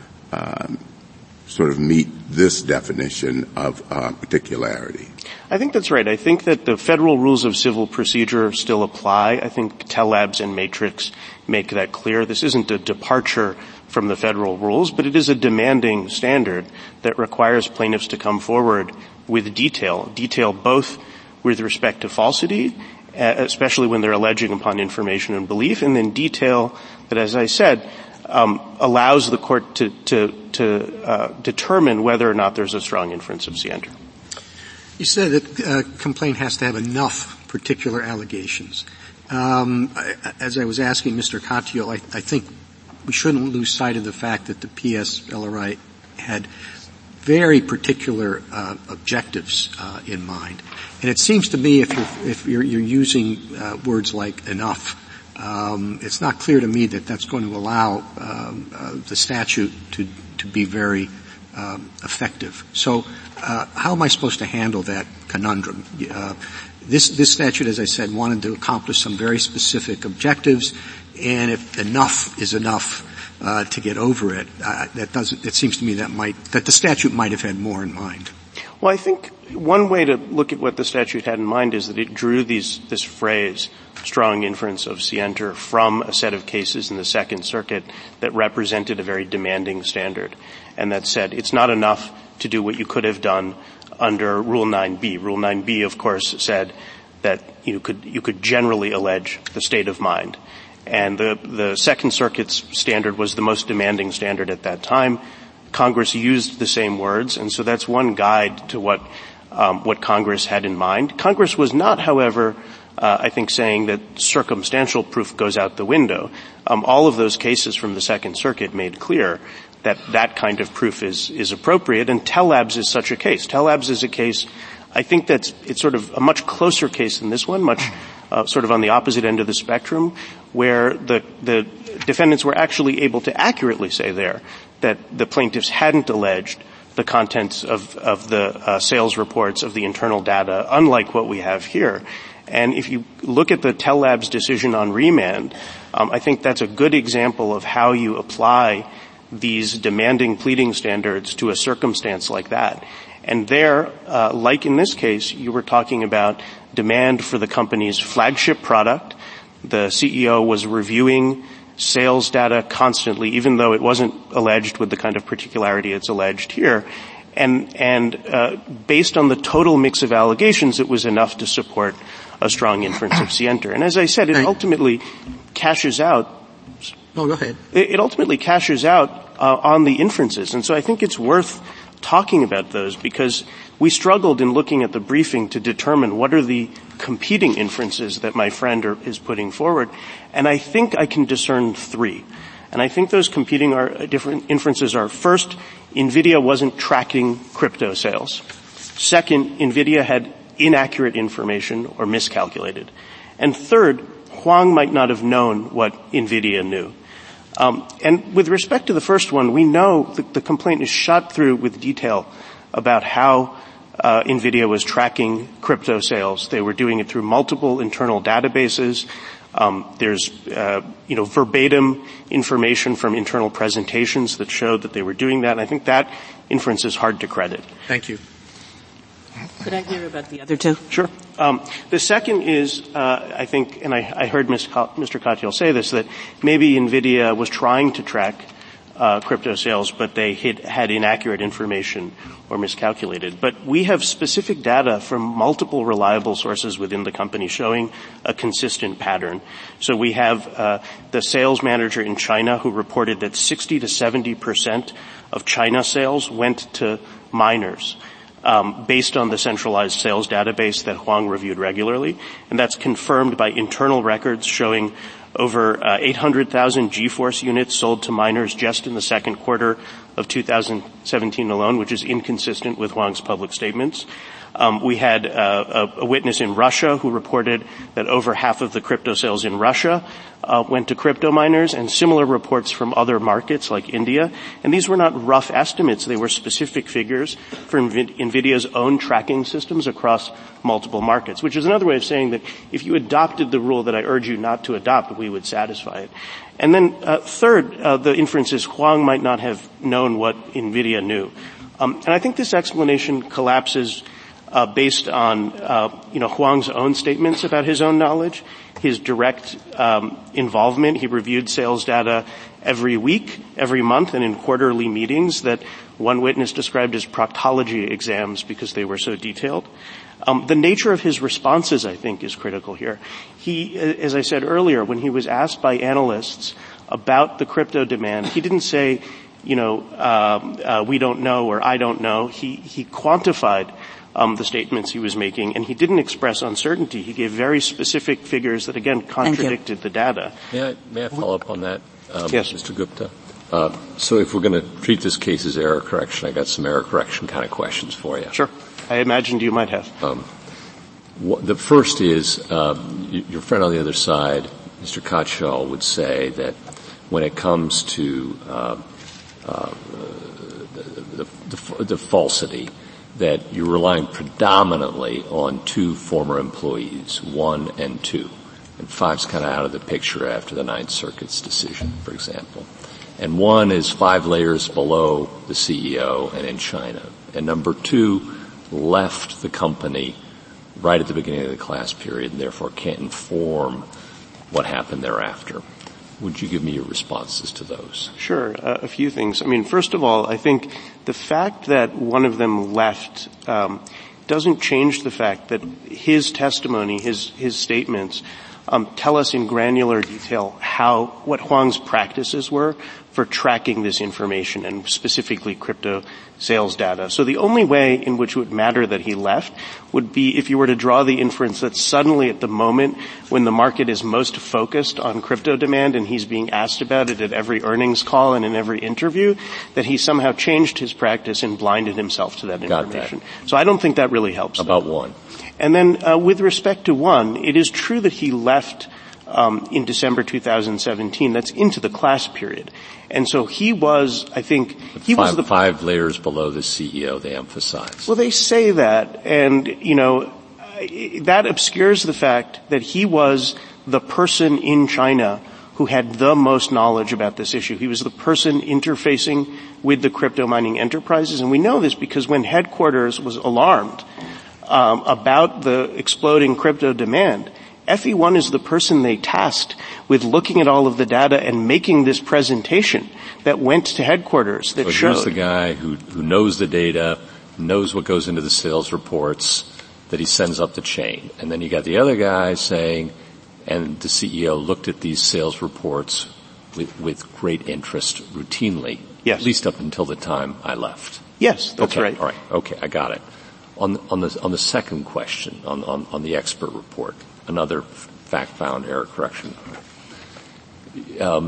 uh, sort of meet this definition of uh, particularity? I think that's right. I think that the federal rules of civil procedure still apply. I think Tellabs and Matrix make that clear. This isn't a departure from the federal rules, but it is a demanding standard that requires plaintiffs to come forward with detail, detail both with respect to falsity, especially when they're alleging upon information and belief, and then detail that, as I said, um, allows the court to, to, to uh, determine whether or not there's a strong inference of Sienter. You said that a uh, complaint has to have enough particular allegations. Um, I, as I was asking Mister Katyal, I, I think we shouldn't lose sight of the fact that the P S L R I had very particular uh, objectives uh, in mind. And it seems to me if you're, if you're, you're using uh, words like enough, um, it's not clear to me that that's going to allow um, uh, the statute to, to be very um, effective. So uh, how am I supposed to handle that conundrum? Uh, this, this statute, as I said, wanted to accomplish some very specific objectives, and if enough is enough uh, to get over it, uh, that doesn't, it seems to me that might, that the statute might have had more in mind. Well, I think one way to look at what the statute had in mind is that it drew these, this phrase, strong inference of Sienter, from a set of cases in the Second Circuit that represented a very demanding standard, and that said it's not enough to do what you could have done under Rule nine B. Rule nine B, of course, said that you could, you could generally allege the state of mind. And the, the Second Circuit's standard was the most demanding standard at that time. Congress used the same words, and so that's one guide to what um, what Congress had in mind. Congress was not, however, uh, I think, saying that circumstantial proof goes out the window. Um, all of those cases from the Second Circuit made clear that that kind of proof is is appropriate, and Tellabs is such a case. Tellabs is a case, I think that's it's sort of a much closer case than this one, much uh, sort of on the opposite end of the spectrum, where the the defendants were actually able to accurately say there that the plaintiffs hadn't alleged the contents of, of the uh, sales reports of the internal data, unlike what we have here. And if you look at the Tellabs decision on remand, um, I think that's a good example of how you apply these demanding pleading standards to a circumstance like that. And there, uh, like in this case, you were talking about demand for the company's flagship product. The C E O was reviewing sales data constantly, even though it wasn't alleged with the kind of particularity it's alleged here. And, and, uh, based on the total mix of allegations, it was enough to support a strong inference of Sienter. And as I said, it ultimately cashes out. No, go ahead. It, it ultimately cashes out, uh, on the inferences. And so I think it's worth talking about those because we struggled in looking at the briefing to determine what are the competing inferences that my friend are, is putting forward. And I think I can discern three. And I think those competing are, uh, different inferences are, first, NVIDIA wasn't tracking crypto sales. Second, NVIDIA had inaccurate information or miscalculated. And third, Huang might not have known what NVIDIA knew. Um, and with respect to the first one, we know the, the complaint is shot through with detail about how uh, NVIDIA was tracking crypto sales. They were doing it through multiple internal databases. Um, there's, uh, you know, verbatim information from internal presentations that showed that they were doing that. And I think that inference is hard to credit. Thank you. Could I hear about the other two? Sure. Um, the second is, uh, I think, and I, I heard Mister Katyal say this, that maybe NVIDIA was trying to track uh, crypto sales, but they hid, had inaccurate information or miscalculated. But we have specific data from multiple reliable sources within the company showing a consistent pattern. So we have uh, the sales manager in China who reported that sixty to seventy percent of China sales went to miners. Um, based on the centralized sales database that Huang reviewed regularly, and that's confirmed by internal records showing over uh, eight hundred thousand GeForce units sold to miners just in the second quarter of two thousand seventeen alone, which is inconsistent with Huang's public statements. Um, we had uh, a, a witness in Russia who reported that over half of the crypto sales in Russia uh, went to crypto miners, and similar reports from other markets like India. And these were not rough estimates. They were specific figures for NVIDIA's own tracking systems across multiple markets, which is another way of saying that if you adopted the rule that I urge you not to adopt, we would satisfy it. And then uh, third, uh, the inference is Huang might not have known what NVIDIA knew. Um, and I think this explanation collapses Uh, based on, uh, you know, Huang's own statements about his own knowledge, his direct um, involvement. He reviewed sales data every week, every month, and in quarterly meetings that one witness described as proctology exams because they were so detailed. Um, the nature of his responses, I think, is critical here. He, as I said earlier, when he was asked by analysts about the crypto demand, he didn't say, you know, um, uh, we don't know or I don't know. He, he quantified Um, the statements he was making, and he didn't express uncertainty. He gave very specific figures that, again, contradicted the data. May I, may I follow up on that, um, yes. Mister Gupta? Uh, so if we're going to treat this case as error correction, I got some error correction kind of questions for you. Sure. I imagined you might have. Um, wh- the first is, uh, your friend on the other side, Mister Katyal, would say that when it comes to uh, uh, the, the, the, the falsity, that you're relying predominantly on two former employees, one and two. And five's kind of out of the picture after the Ninth Circuit's decision, for example. And one is five layers below the C E O and in China. And number two left the company right at the beginning of the class period and therefore can't inform what happened thereafter. Would you give me your responses to those? Sure. Uh, a few things. I mean, first of all, I think the fact that one of them left um, doesn't change the fact that his testimony, his his statements, um, tell us in granular detail how what Huang's practices were for tracking this information and specifically crypto sales data. So the only way in which it would matter that he left would be if you were to draw the inference that suddenly at the moment when the market is most focused on crypto demand and he's being asked about it at every earnings call and in every interview, that he somehow changed his practice and blinded himself to that information. That. So I don't think that really helps. About them. one. And then uh, with respect to one, it is true that he left um, in December two thousand seventeen. That's into the class period. And so he was, I think, he five, was the five layers below the C E O. They emphasize. Well, they say that, and you know, that obscures the fact that he was the person in China who had the most knowledge about this issue. He was the person interfacing with the crypto mining enterprises, and we know this because when headquarters was alarmed um, about the exploding crypto demand, F E one is the person they tasked with looking at all of the data and making this presentation that went to headquarters that so showed. Here's the guy who, who knows the data, knows what goes into the sales reports, that he sends up the chain. And then you got the other guy saying, and the C E O looked at these sales reports with, with great interest routinely. Yes. At least up until the time I left. Yes, that's okay, right. All right. Okay, I got it. On, on the, on the second question, on, on, on the expert report, another fact-found error correction. Um,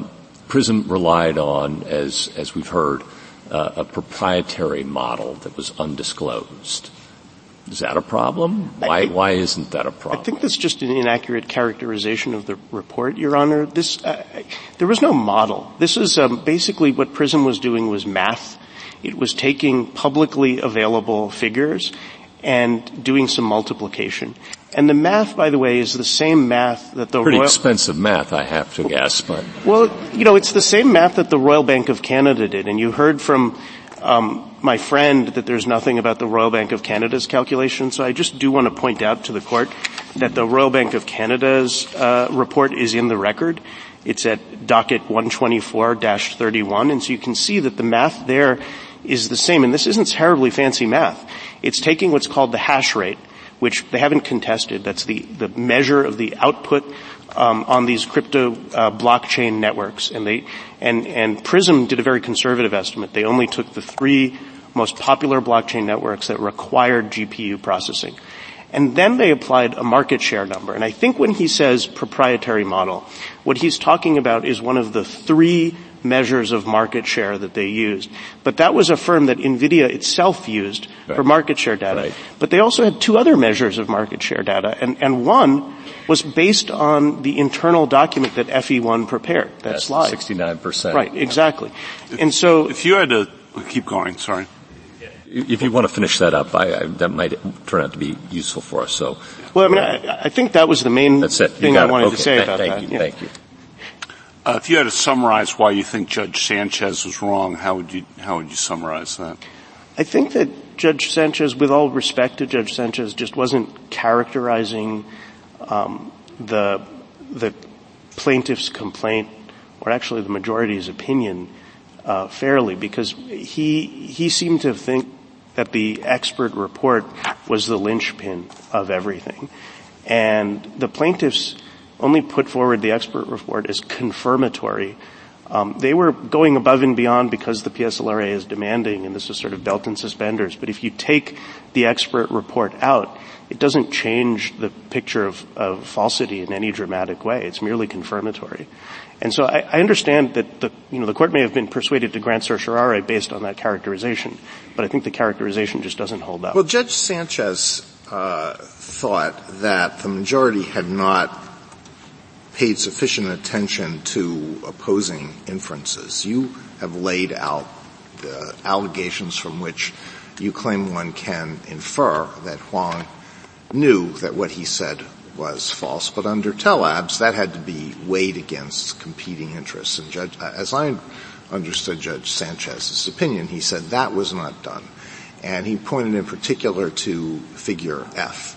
PRISM relied on, as as we've heard, uh, a proprietary model that was undisclosed. Is that a problem? Why think, why isn't that a problem? I think that's just an inaccurate characterization of the report, Your Honor. This uh, there was no model. This is um, basically what PRISM was doing was math. It was taking publicly available figures and doing some multiplication. And the math, by the way, is the same math that the Pretty Royal... expensive math, I have to guess, but... Well, you know, it's the same math that the Royal Bank of Canada did, and you heard from um, my friend that there's nothing about the Royal Bank of Canada's calculation, so I just do want to point out to the Court that the Royal Bank of Canada's uh, report is in the record. It's at docket one twenty-four dash thirty-one, and so you can see that the math there is the same, and this isn't terribly fancy math. It's taking what's called the hash rate, which they haven't contested. That's the, the measure of the output um, on these crypto uh, blockchain networks. And they and and PRISM did a very conservative estimate. They only took the three most popular blockchain networks that required G P U processing. And then they applied a market share number. And I think when he says proprietary model, what he's talking about is one of the three measures of market share that they used. But that was a firm that NVIDIA itself used right. for market share data. Right. But they also had two other measures of market share data, and, and one was based on the internal document that F E one prepared, that That's slide. sixty-nine percent. Right, exactly. If, and so... If you had to... Keep going, sorry. If you want to finish that up, I, I, that might turn out to be useful for us. So, well, I mean, I, I think that was the main That's it. thing I wanted okay. to say Th- about thank that. You, yeah. Thank you. Uh, if you had to summarize why you think Judge Sanchez was wrong, how would you how would you summarize that? I think that Judge Sanchez, with all respect to Judge Sanchez, just wasn't characterizing um, the the plaintiff's complaint, or actually the majority's opinion, uh, fairly, because he he seemed to think that the expert report was the linchpin of everything, and the plaintiffs only put forward the expert report as confirmatory. Um, they were going above and beyond because the P S L R A is demanding, and this is sort of belt and suspenders. But if you take the expert report out, it doesn't change the picture of, of falsity in any dramatic way. It's merely confirmatory. And so I, I understand that the, you know, the court may have been persuaded to grant certiorari based on that characterization, but I think the characterization just doesn't hold up. Well, Judge Sanchez uh, thought that the majority had not paid sufficient attention to opposing inferences. You have laid out the allegations from which you claim one can infer that Huang knew that what he said was false, but under Telabs, that had to be weighed against competing interests. And Judge, as I understood Judge Sanchez's opinion, he said that was not done. And he pointed in particular to figure F.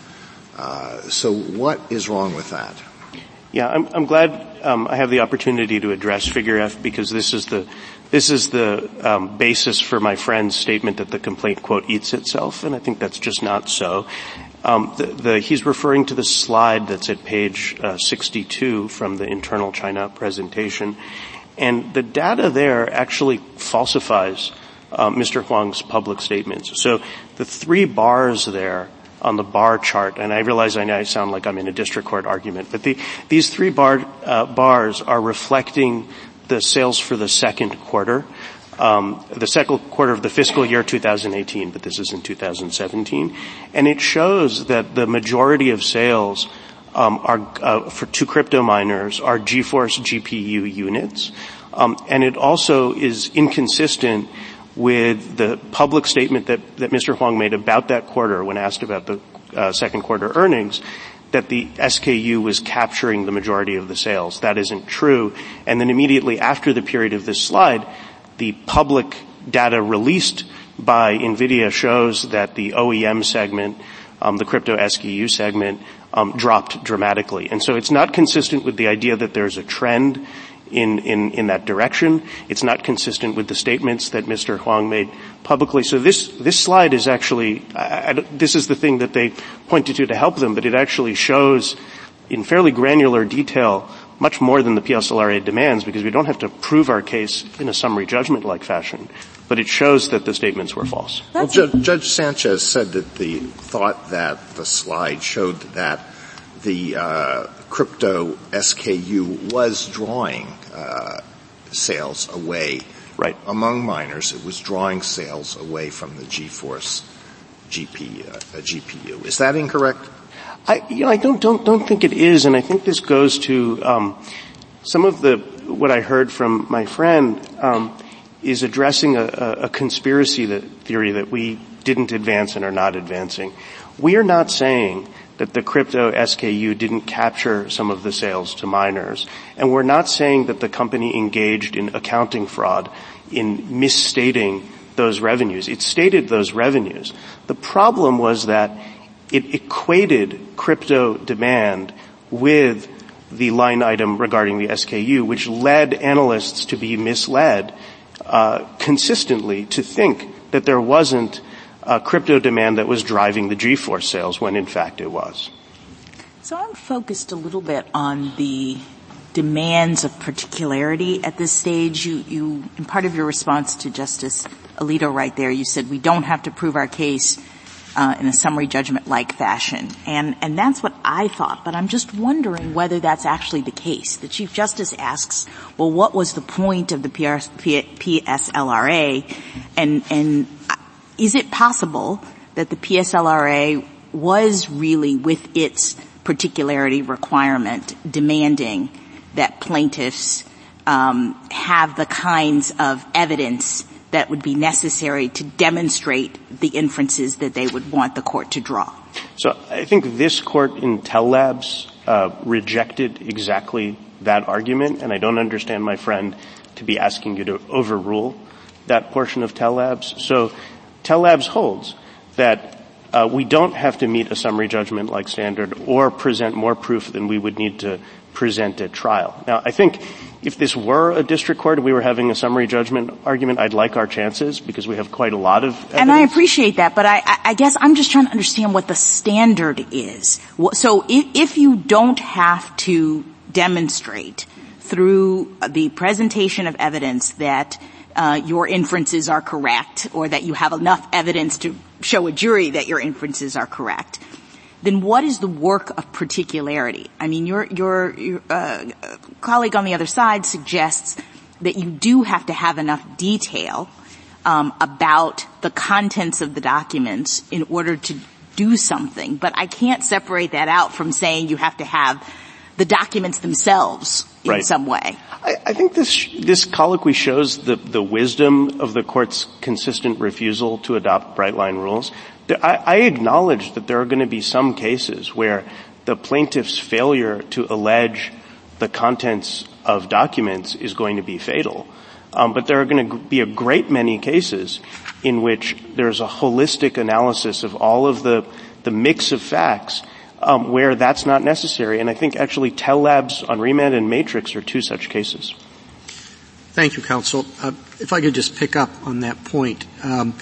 Uh, so what is wrong with that? Yeah, I'm, I'm glad um, I have the opportunity to address figure F, because this is the this is the um, basis for my friend's statement that the complaint, quote, eats itself, and I think that's just not so. Um, the, the, he's referring to the slide that's at page uh, sixty-two from the internal China presentation, and the data there actually falsifies uh, Mister Huang's public statements. So the three bars there on the bar chart, and I realize I now sound like I'm in a district court argument, but the, these three bar, uh, bars are reflecting the sales for the second quarter, um, the second quarter of the fiscal year two thousand eighteen, but this is in two thousand seventeen, and it shows that the majority of sales um, are uh, for two crypto miners are GeForce G P U units, um, and it also is inconsistent with the public statement that, that Mister Huang made about that quarter when asked about the uh, second quarter earnings, that the S K U was capturing the majority of the sales. That isn't true. And then immediately after the period of this slide, the public data released by NVIDIA shows that the O E M segment, um, the crypto S K U segment, um, dropped dramatically. And so it's not consistent with the idea that there's a trend in, in, in that direction. It's not consistent with the statements that Mister Huang made publicly. So this, this slide is actually, I, I, this is the thing that they pointed to to help them, but it actually shows in fairly granular detail much more than the P S L R A demands, because we don't have to prove our case in a summary judgment-like fashion, but it shows that the statements were false. Well, Judge, Judge Sanchez said that the thought that the slide showed that the uh, crypto S K U was drawing uh, sales away. Right. Among minors, it was drawing sales away from the GeForce G P, uh, G P U. Is that incorrect? I, you know, I don't, don't, don't think it is, and I think this goes to, um, some of the, what I heard from my friend, um, is addressing a, a, a conspiracy that, theory that we didn't advance and are not advancing. We are not saying that the crypto S K U didn't capture some of the sales to minors, and we're not saying that the company engaged in accounting fraud in misstating those revenues. It stated those revenues. The problem was that it equated crypto demand with the line item regarding the S K U, which led analysts to be misled uh consistently to think that there wasn't uh crypto demand that was driving the GeForce sales when in fact it was. So I'm focused a little bit on the demands of particularity at this stage. You, you, in part of your response to Justice Alito right there, you said we don't have to prove our case uh in a summary judgment-like fashion. And, and that's what I thought, but I'm just wondering whether that's actually the case. The Chief Justice asks, well, what was the point of the P S L R A? And, and is it possible that the P S L R A was really, with its particularity requirement, demanding that plaintiffs um have the kinds of evidence that would be necessary to demonstrate the inferences that they would want the court to draw? So I think this court in Tell Labs uh rejected exactly that argument, and I don't understand my friend to be asking you to overrule that portion of Tell Labs. So Tell Labs holds that uh we don't have to meet a summary judgment-like standard or present more proof than we would need to present at trial. Now, I think if this were a district court and we were having a summary judgment argument, I'd like our chances because we have quite a lot of evidence. And I appreciate that, but I, I guess I'm just trying to understand what the standard is. So if, if you don't have to demonstrate through the presentation of evidence that uh, your inferences are correct, or that you have enough evidence to show a jury that your inferences are correct, then what is the work of particularity? I mean, your, your, your uh, colleague on the other side suggests that you do have to have enough detail um, about the contents of the documents in order to do something. But I can't separate that out from saying you have to have the documents themselves in right. some way. I, I think this this colloquy shows the, the wisdom of the court's consistent refusal to adopt bright-line rules. I, I acknowledge that there are going to be some cases where the plaintiff's failure to allege the contents of documents is going to be fatal. Um, but there are going to be a great many cases in which there's a holistic analysis of all of the, the mix of facts um, where that's not necessary. And I think actually Tell Labs on remand and Matrix are two such cases. Thank you, counsel. Uh, if I could just pick up on that point. Um,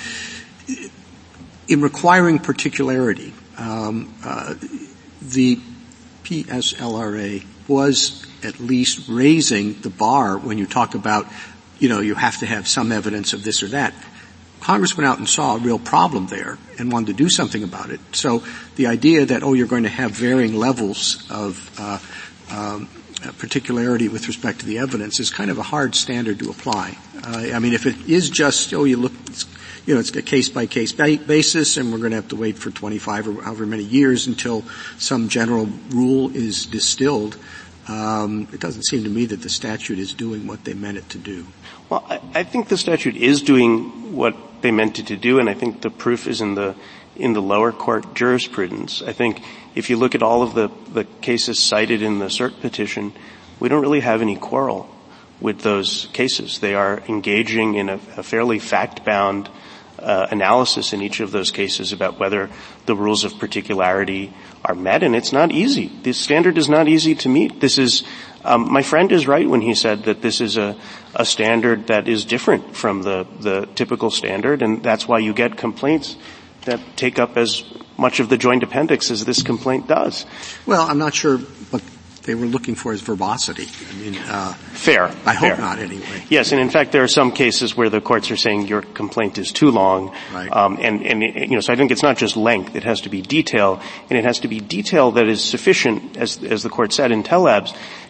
In requiring particularity, um, uh, the P S L R A was at least raising the bar when you talk about, you know, you have to have some evidence of this or that. Congress went out and saw a real problem there and wanted to do something about it. So the idea that, oh, you're going to have varying levels of uh, um, particularity with respect to the evidence is kind of a hard standard to apply. Uh, I mean, if it is just, oh, you look, it's, you know, it's a case-by-case ba- basis, and we're going to have to wait for twenty-five or however many years until some general rule is distilled. Um, it doesn't seem to me that the statute is doing what they meant it to do. Well, I, I think the statute is doing what they meant it to do, and I think the proof is in the in the lower court jurisprudence. I think if you look at all of the, the cases cited in the cert petition, we don't really have any quarrel with those cases. They are engaging in a, a fairly fact-bound Uh, analysis in each of those cases about whether the rules of particularity are met, and it's not easy. This standard is not easy to meet. This is, um, my friend is right when he said that this is a, a standard that is different from the, the typical standard, and that's why you get complaints that take up as much of the joint appendix as this complaint does. Well, I'm not sure what they were looking for is verbosity. I mean, uh, fair. I hope fair. not, anyway. Yes, and in fact, there are some cases where the courts are saying your complaint is too long. Right. Um, and, and you know, so I think it's not just length; it has to be detail, and it has to be detail that is sufficient, as as the court said in Tell Labs,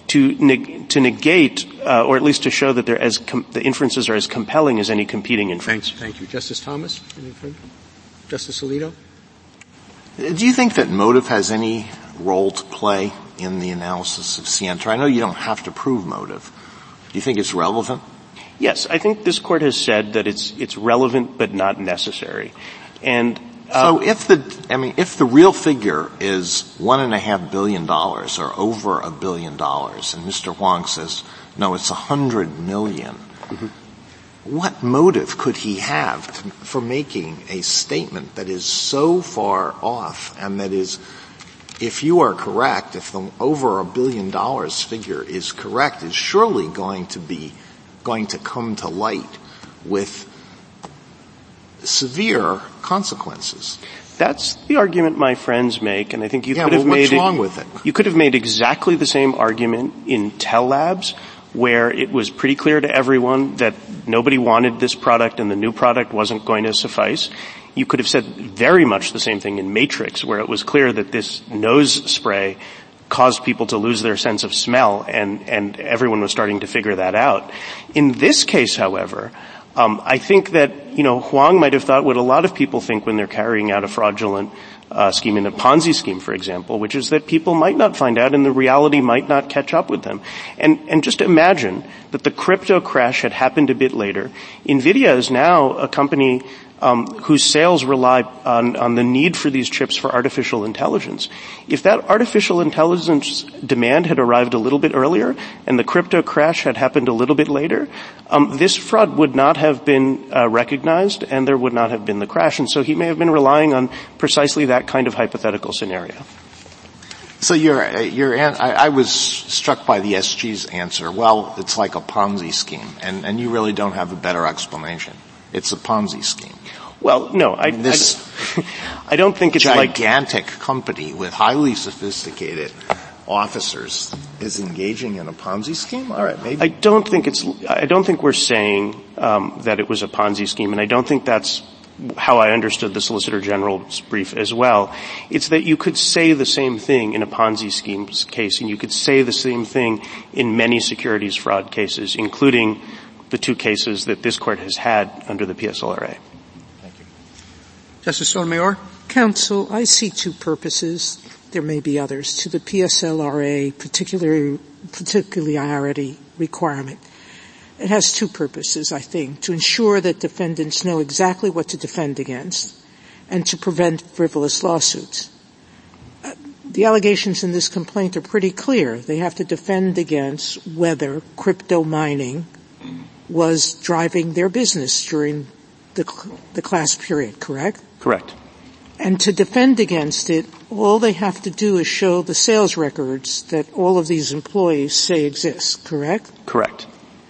to neg- to negate, uh, or at least to show that they're as com- the inferences are as compelling as any competing inference. Thanks. Thank you. Justice Thomas? Any further? Justice Alito? Do you think that motive has any role to play in the analysis of Sienta? I know you don't have to prove motive. Do you think it's relevant? Yes, I think this court has said that it's it's relevant but not necessary. And uh, so if the I mean if the real figure is one and a half billion dollars or over a billion dollars, and Mister Huang says no, it's a hundred million. Mm-hmm. What motive could he have to, for making a statement that is so far off and that is, if you are correct, if the over a billion dollars figure is correct, is surely going to be going to come to light with severe consequences. That's the argument my friends make, and I think you yeah, could well, have made what's it, wrong with it? You could have made exactly the same argument in Tell Labs, where it was pretty clear to everyone that nobody wanted this product and the new product wasn't going to suffice. You could have said very much the same thing in Matrix, where it was clear that this nose spray caused people to lose their sense of smell, and, and everyone was starting to figure that out. In this case, however, um, I think that, you know, Huang might have thought what a lot of people think when they're carrying out a fraudulent uh, scheme, in a Ponzi scheme, for example, which is that people might not find out and the reality might not catch up with them. And, and just imagine that the crypto crash had happened a bit later. NVIDIA is now a company Um, whose sales rely on, on the need for these chips for artificial intelligence. If that artificial intelligence demand had arrived a little bit earlier and the crypto crash had happened a little bit later, um, this fraud would not have been uh, recognized and there would not have been the crash. And so he may have been relying on precisely that kind of hypothetical scenario. So you're, you're, I, I was struck by the S G's answer. Well, it's like a Ponzi scheme, and, and you really don't have a better explanation. It's a Ponzi scheme. Well, no, I, this I, I don't think it's gigantic like gigantic company with highly sophisticated officers is engaging in a Ponzi scheme. All right, maybe. I don't think it's. I don't think we're saying um, that it was a Ponzi scheme, and I don't think that's how I understood the Solicitor General's brief as well. It's that you could say the same thing in a Ponzi scheme case, and you could say the same thing in many securities fraud cases, including the two cases that this court has had under the P S L R A. Thank you. Justice Sotomayor? Counsel, I see two purposes, there may be others, to the P S L R A particular, particularity requirement. It has two purposes, I think, to ensure that defendants know exactly what to defend against and to prevent frivolous lawsuits. Uh, the allegations in this complaint are pretty clear. They have to defend against whether crypto mining was driving their business during the, the class period, correct? Correct. And to defend against it, all they have to do is show the sales records that all of these employees say exist, correct? Correct.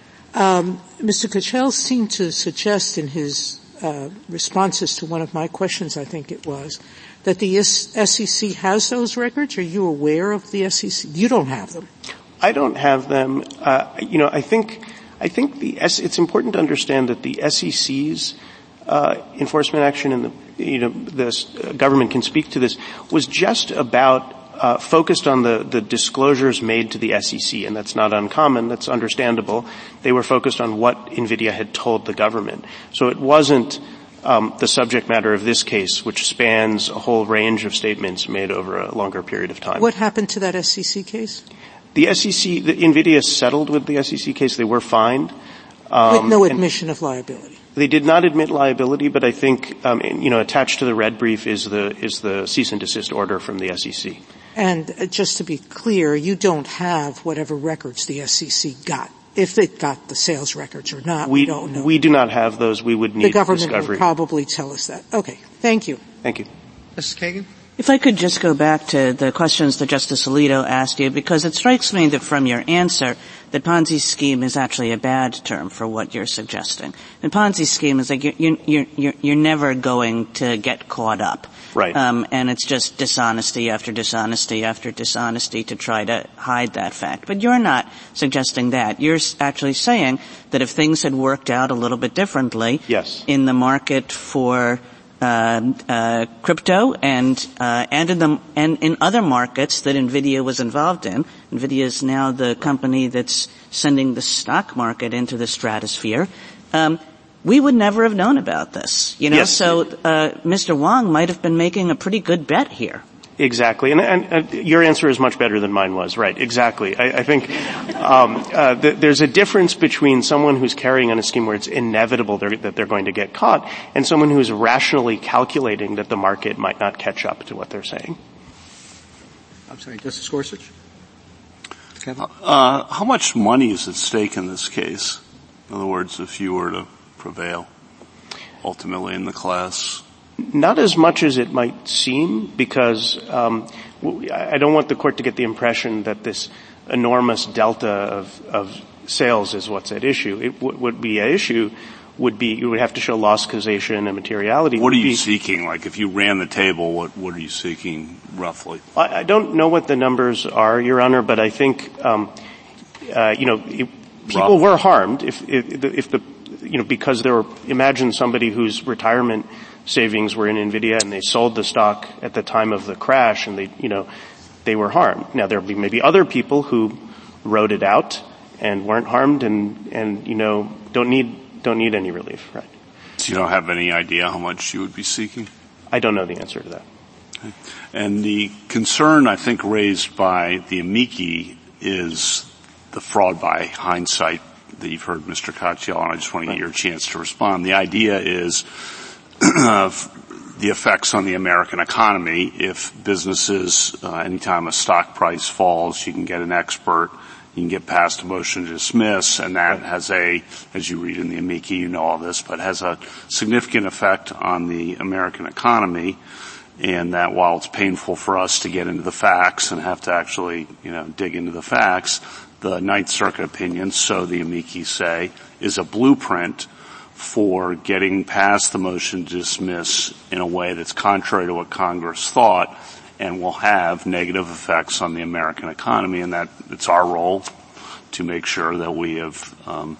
Um, Mister Kuchel seemed to suggest in his uh, responses to one of my questions, I think it was, that the S E C has those records. Are you aware of the S E C? You don't have them. I don't have them. Uh, you know, I think I think the S, it's important to understand that the S E C's uh, enforcement action, and the you know the uh, government can speak to this, was just about uh, focused on the the disclosures made to the S E C, and that's not uncommon. That's understandable. They were focused on what NVIDIA had told the government, so it wasn't um, the subject matter of this case, which spans a whole range of statements made over a longer period of time. What happened to that S E C case? The S E C, the NVIDIA settled with the S E C case. They were fined. Um, with no admission of liability. They did not admit liability, but I think, um, you know, attached to the red brief is the, is the cease and desist order from the S E C. And uh, just to be clear, you don't have whatever records the S E C got. If it got the sales records or not, we, we don't know. We do not have those. We would need the government discovery. will probably tell us that. Okay. Thank you. Thank you. Missus Kagan? If I could just go back to the questions that Justice Alito asked you, because it strikes me that from your answer that Ponzi scheme is actually a bad term for what you're suggesting. The Ponzi scheme is like you're, you're, you're, you're never going to get caught up. Right. Um, and it's just dishonesty after dishonesty after dishonesty to try to hide that fact. But you're not suggesting that. You're actually saying that if things had worked out a little bit differently yes. in the market for uh, uh, crypto and, uh, and in the, and in other markets that NVIDIA was involved in. NVIDIA is now the company that's sending the stock market into the stratosphere. Um, we would never have known about this, you know, yes. so, uh, Mister Wong might have been making a pretty good bet here. Exactly. And, and, and your answer is much better than mine was. Right. Exactly. I, I think um, uh, th- there's a difference between someone who's carrying on a scheme where it's inevitable they're, that they're going to get caught and someone who's rationally calculating that the market might not catch up to what they're saying. I'm sorry, Justice Gorsuch? Kevin? Uh, how much money is at stake in this case? In other words, if you were to prevail ultimately in the class? Not as much as it might seem, because um, I don't want the court to get the impression that this enormous delta of, of sales is what's at issue. It w- would be at issue would be you would have to show loss causation and materiality. What are you be, seeking? Like if you ran the table, what what are you seeking roughly? I, I don't know what the numbers are, Your Honor, but I think um, uh, you know it, people Rough. were harmed if, if, if the you know because there were imagine somebody whose retirement savings were in NVIDIA and they sold the stock at the time of the crash and they, you know, they were harmed. Now there'll be maybe other people who rode it out and weren't harmed and, and, you know, don't need, don't need any relief, right? So you don't have any idea how much you would be seeking? I don't know the answer to that. Okay. And the concern I think raised by the amici is the fraud by hindsight that you've heard Mister Katyal, and I just want to get your chance to respond. The idea is of the effects on the American economy. If businesses, uh, anytime a stock price falls, you can get an expert, you can get past a motion to dismiss, and that has a, as you read in the amici, you know all this, but has a significant effect on the American economy, and that while it's painful for us to get into the facts and have to actually, you know, dig into the facts, the Ninth Circuit opinion, so the amici say, is a blueprint for getting past the motion to dismiss in a way that's contrary to what Congress thought and will have negative effects on the American economy, and that it's our role to make sure that we have um,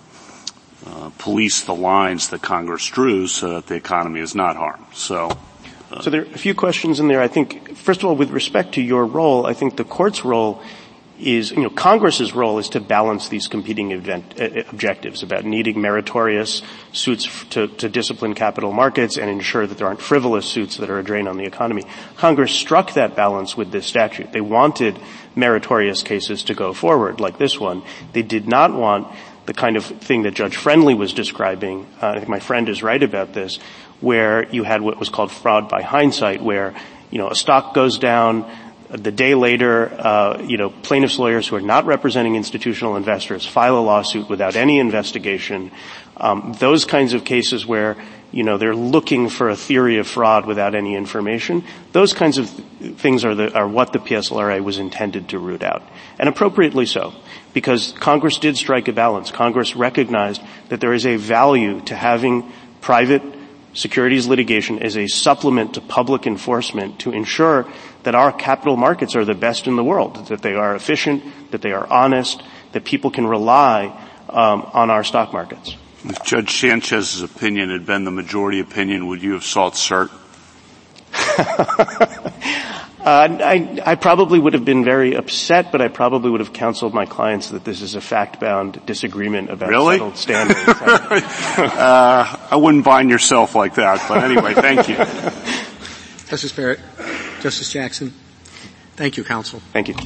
uh, policed the lines that Congress drew so that the economy is not harmed. So, uh, so there are a few questions in there. I think, first of all, with respect to your role, I think the court's role is, you know, Congress's role is to balance these competing event, uh, objectives about needing meritorious suits f- to, to discipline capital markets and ensure that there aren't frivolous suits that are a drain on the economy. Congress struck that balance with this statute. They wanted meritorious cases to go forward, like this one. They did not want the kind of thing that Judge Friendly was describing. Uh, I think my friend is right about this, where you had what was called fraud by hindsight, where, you know, a stock goes down, the day later, uh, you know, plaintiffs' lawyers who are not representing institutional investors file a lawsuit without any investigation. Um, those kinds of cases where, you know, they're looking for a theory of fraud without any information. Those kinds of things are the, are what the P S L R A was intended to root out. And appropriately so, because Congress did strike a balance. Congress recognized that there is a value to having private securities litigation as a supplement to public enforcement to ensure that our capital markets are the best in the world, that they are efficient, that they are honest, that people can rely um, on our stock markets. If Judge Sanchez's opinion had been the majority opinion, would you have sought cert? uh, I, I probably would have been very upset, but I probably would have counseled my clients that this is a fact-bound disagreement about really? settled standards. uh, I wouldn't bind yourself like that, but anyway, thank you. Justice Barrett. Justice Jackson. Thank you, counsel. Thank you.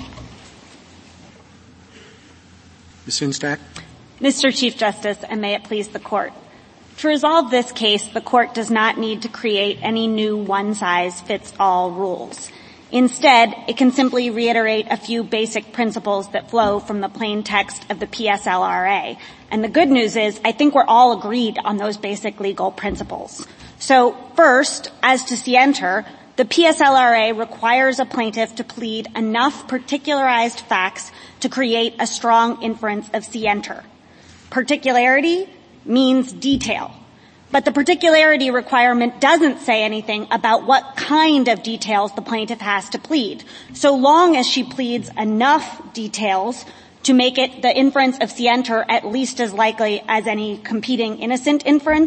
Miz Sinstack. Mister Chief Justice, and may it please the Court. To resolve this case, the Court does not need to create any new one-size-fits-all rules. Instead, it can simply reiterate a few basic principles that flow from the plain text of the P S L R A. And the good news is, I think we're all agreed on those basic legal principles. So, first, as to scienter, the P S L R A requires a plaintiff to plead enough particularized facts to create a strong inference of scienter. Particularity means detail. But the particularity requirement doesn't say anything about what kind of details the plaintiff has to plead. So long as she pleads enough details to make it the inference of scienter at least as likely as any competing innocent inference,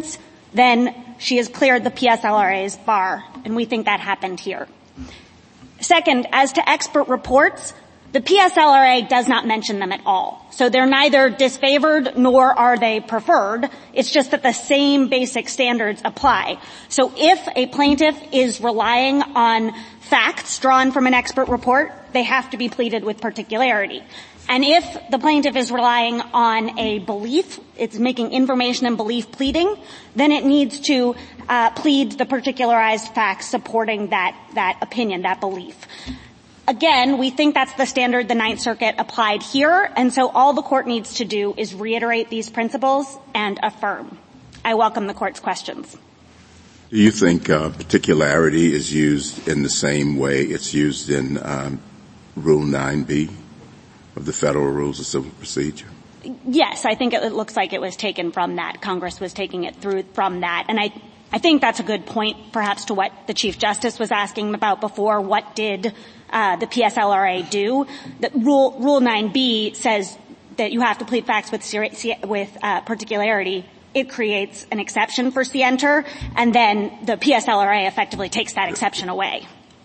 then she has cleared the P S L R A's bar, and we think that happened here. Second, as to expert reports, the P S L R A does not mention them at all. So they're neither disfavored nor are they preferred. It's just that the same basic standards apply. So if a plaintiff is relying on facts drawn from an expert report, they have to be pleaded with particularity. And if the plaintiff is relying on a belief, it's making information and belief pleading, then it needs to uh, plead the particularized facts supporting that, that opinion, that belief. Again, we think that's the standard the Ninth Circuit applied here, and so all the court needs to do is reiterate these principles and affirm. I welcome the court's questions. Do you think uh, particularity is used in the same way it's used in um, Rule nine B of the Federal Rules of Civil Procedure? Yes, I think it, it looks like it was taken from that. Congress was taking it through from that. And I, I think that's a good point, perhaps, to what the Chief Justice was asking about before. What did uh, the P S L R A do? The Rule, Rule nine B says that you have to plead facts with, with uh, particularity. It creates an exception for scienter, and then the P S L R A effectively takes that exception away.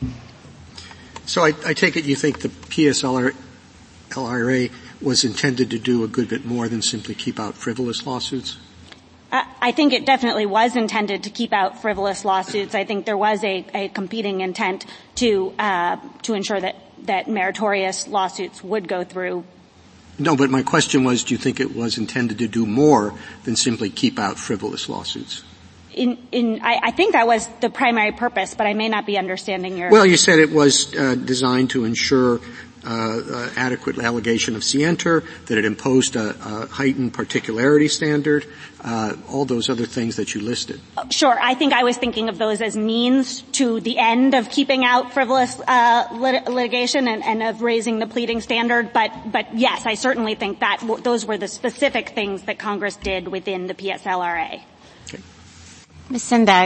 So I, I take it you think the P S L R A was intended to do a good bit more than simply keep out frivolous lawsuits? Uh, I think it definitely was intended to keep out frivolous lawsuits. I think there was a, a competing intent to uh, to ensure that, that meritorious lawsuits would go through. No, but my question was, do you think it was intended to do more than simply keep out frivolous lawsuits? In, in, I, I think that was the primary purpose, but I may not be understanding your... Well, you said it was uh, designed to ensure uh, uh, adequate allegation of scienter, that it imposed a, a heightened particularity standard, uh, all those other things that you listed. Sure. I think I was thinking of those as means to the end of keeping out frivolous uh, lit- litigation and, and of raising the pleading standard. But, but yes, I certainly think that w- those were the specific things that Congress did within the P S L R A. Okay. Miz Sindak,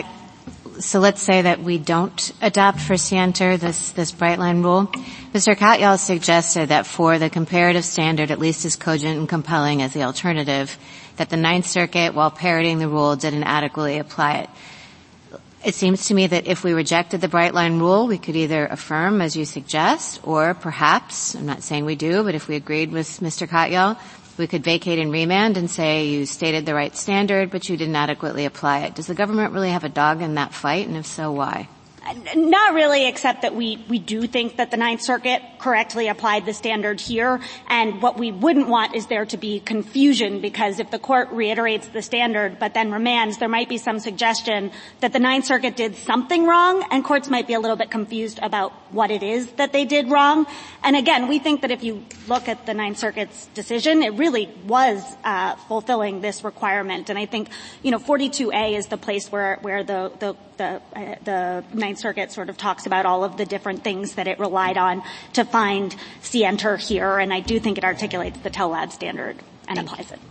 so let's say that we don't adopt for scienter this, this bright line rule. Mister Katyal suggested that for the comparative standard, at least as cogent and compelling as the alternative, that the Ninth Circuit, while parroting the rule, didn't adequately apply it. It seems to me that if we rejected the bright line rule, we could either affirm, as you suggest, or perhaps, I'm not saying we do, but if we agreed with Mister Katyal, we could vacate and remand and say you stated the right standard, but you didn't adequately apply it. Does the government really have a dog in that fight, and if so, why? Not really, except that we, we do think that the Ninth Circuit correctly applied the standard here. And what we wouldn't want is there to be confusion, because if the court reiterates the standard but then remands, there might be some suggestion that the Ninth Circuit did something wrong, and courts might be a little bit confused about what it is that they did wrong. And again, we think that if you look at the Ninth Circuit's decision, it really was uh fulfilling this requirement. And I think, you know, forty-two A is the place where where the the the, uh, the Ninth Circuit sort of talks about all of the different things that it relied on to find scienter here, and I do think it articulates the Tell Lab standard and applies it.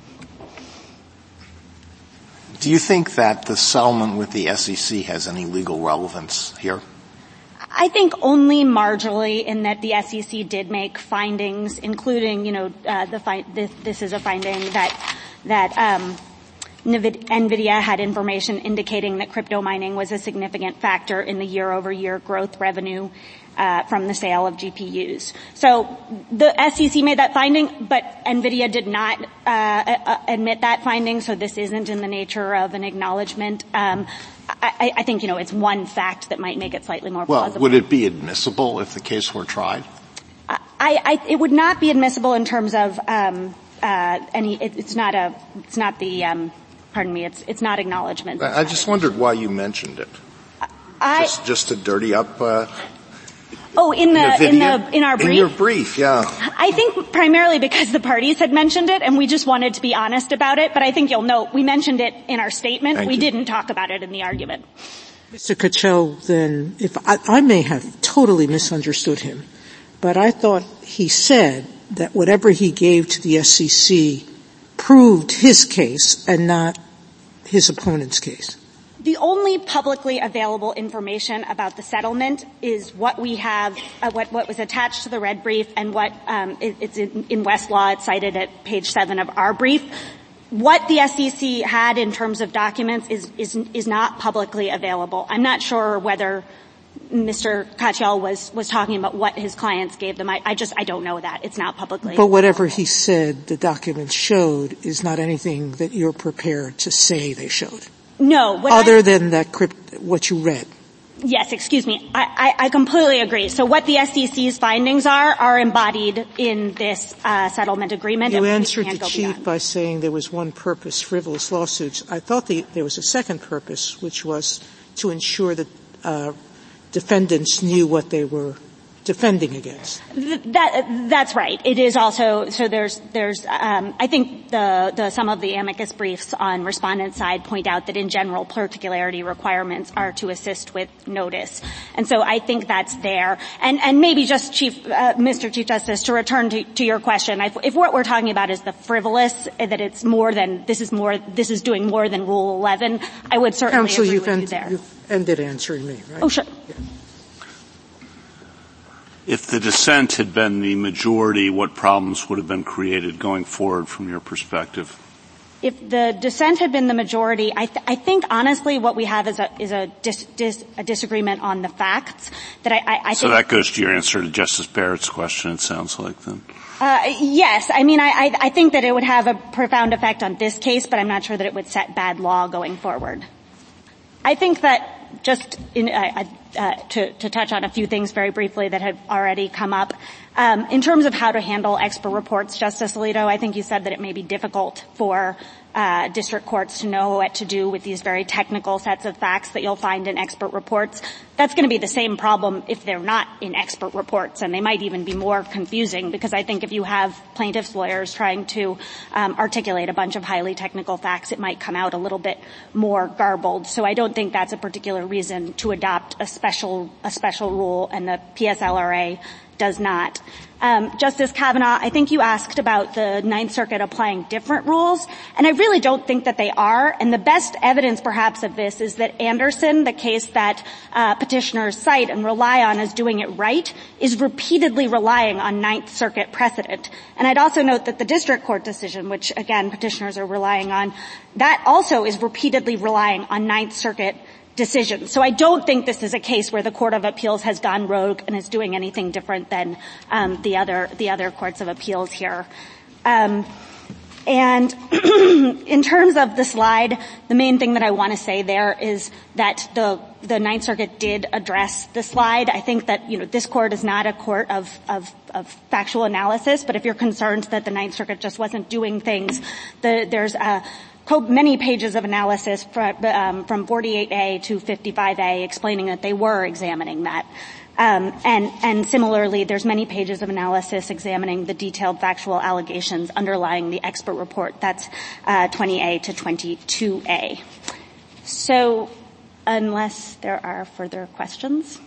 Do you think that the settlement with the S E C has any legal relevance here? I think only marginally, in that the S E C did make findings, including, you know, uh, the fi- this, this is a finding that that um, NVIDIA had information indicating that crypto mining was a significant factor in the year-over-year growth revenue uh, from the sale of G P Us. So the S E C made that finding, but NVIDIA did not uh, uh, admit that finding, so this isn't in the nature of an acknowledgement. Um, I, I think, you know, it's one fact that might make it slightly more well, plausible. Would it be admissible if the case were tried? I, I, it would not be admissible in terms of um, uh, any. It, it's not a. It's not the. Um, pardon me. It's it's not acknowledgement. I just wondered why you mentioned it. I, just, just to dirty up. Uh, oh, in the, the in the in our brief. In your brief, yeah. I think primarily because the parties had mentioned it, and we just wanted to be honest about it. But I think you'll note we mentioned it in our statement. Thank we you. didn't talk about it in the argument. Mister Katyal, then, if I, I may have totally misunderstood him, but I thought he said that whatever he gave to the S E C proved his case and not his opponent's case. The only publicly available information about the settlement is what we have, uh, what, what was attached to the red brief, and what um, it, it's in, in Westlaw. It's cited at page seven of our brief. what the S E C had in terms of documents is, is, is not publicly available. I'm not sure whether Mister Katyal was, was talking about what his clients gave them. I, I just, I don't know that. It's not publicly. But whatever he said the documents showed is not anything that you're prepared to say they showed. No. What Other I, than that crypt, what you read. Yes, excuse me. I, I, I completely agree. So what the S E C's findings are, are embodied in this, uh, settlement agreement. You answered the Chief beyond. by saying there was one purpose, frivolous lawsuits. I thought the, there was a second purpose, which was to ensure that, uh, defendants knew what they were defending against. That, that's right. It is also, so there's, there's, um, I think the, the, some of the amicus briefs on respondent side point out that in general particularity requirements are to assist with notice. And so I think that's there. And, and maybe just Chief, uh, Mister Chief Justice, to return to, to your question, if, if what we're talking about is the frivolous, that it's more than, this is more, this is doing more than Rule eleven, I would certainly Counsel, agree you've with end, you there. You've ended answering me, right? Oh, sure. Yeah. If the dissent had been the majority, what problems would have been created going forward from your perspective? If the dissent had been the majority, I, th- I think honestly what we have is a, is a, dis, dis, a disagreement on the facts. That I, I, I so think that goes to your answer to Justice Barrett's question, it sounds like then. Uh, yes, I mean I, I, I think that it would have a profound effect on this case, but I'm not sure that it would set bad law going forward. I think that just in, uh, uh, to, to touch on a few things very briefly that have already come up. Um, in terms of how to handle expert reports, Justice Alito, I think you said that it may be difficult for uh, district courts to know what to do with these very technical sets of facts that you'll find in expert reports. That's going to be the same problem if they're not in expert reports, and they might even be more confusing, because I think if you have plaintiffs' lawyers trying to um, articulate a bunch of highly technical facts, it might come out a little bit more garbled. So I don't think that's a particular reason to adopt a special a special rule, and the P S L R A does not. Um, Justice Kavanaugh, I think you asked about the Ninth Circuit applying different rules, and I really don't think that they are. And the best evidence, perhaps, of this is that Anderson, the case that uh, petitioners cite and rely on as doing it right, is repeatedly relying on Ninth Circuit precedent. And I'd also note that the district court decision, which again petitioners are relying on, that also is repeatedly relying on Ninth Circuit decision. So I don't think this is a case where the Court of Appeals has gone rogue and is doing anything different than um, the other the other courts of appeals here. Um, and in terms of the slide, the main thing that I want to say there is that the the Ninth Circuit did address the slide. I think that, you know, this court is not a court of of of factual analysis, but if you're concerned that the Ninth Circuit just wasn't doing things, the, there's a many pages of analysis from, um, from forty-eight A to fifty-five A explaining that they were examining that. Um, and, and similarly, there's many pages of analysis examining the detailed factual allegations underlying the expert report. That's uh, twenty A to twenty-two A. So, unless there are further questions.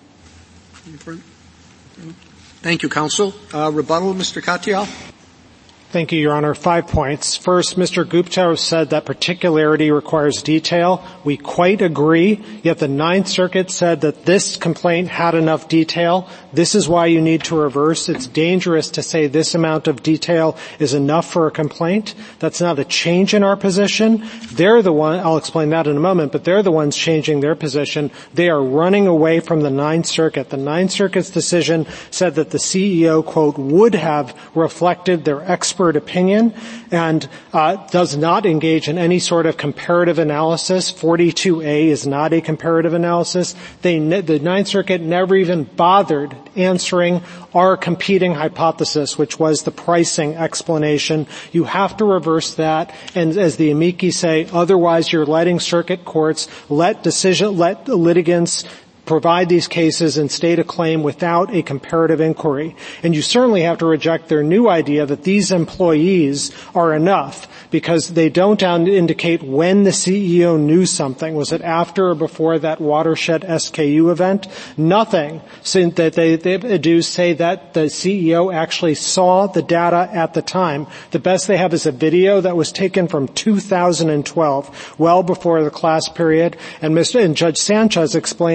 Thank you, counsel. Uh, rebuttal, Mister Katyal. Thank you, Your Honor. Five points. First, Mister Gupta said that particularity requires detail. We quite agree, yet the Ninth Circuit said that this complaint had enough detail. This is why you need to reverse. It's dangerous to say this amount of detail is enough for a complaint. That's not a change in our position. They're the one, I'll explain that in a moment, but they're the ones changing their position. They are running away from the Ninth Circuit. The Ninth Circuit's decision said that the C E O, quote, would have reflected their expert opinion and uh does not engage in any sort of comparative analysis. forty-two A is not a comparative analysis. They, the Ninth Circuit never even bothered answering our competing hypothesis, which was the pricing explanation. You have to reverse that, and as the amici say, otherwise you're letting circuit courts let decision, let litigants provide these cases and state a claim without a comparative inquiry. And you certainly have to reject their new idea that these employees are enough, because they don't indicate when the C E O knew something. Was it after or before that Watershed S K U event? Nothing. Since that they, they do say that the C E O actually saw the data at the time. The best they have is a video that was taken from two thousand twelve, well before the class period. And Mister and Judge Sanchez explains at six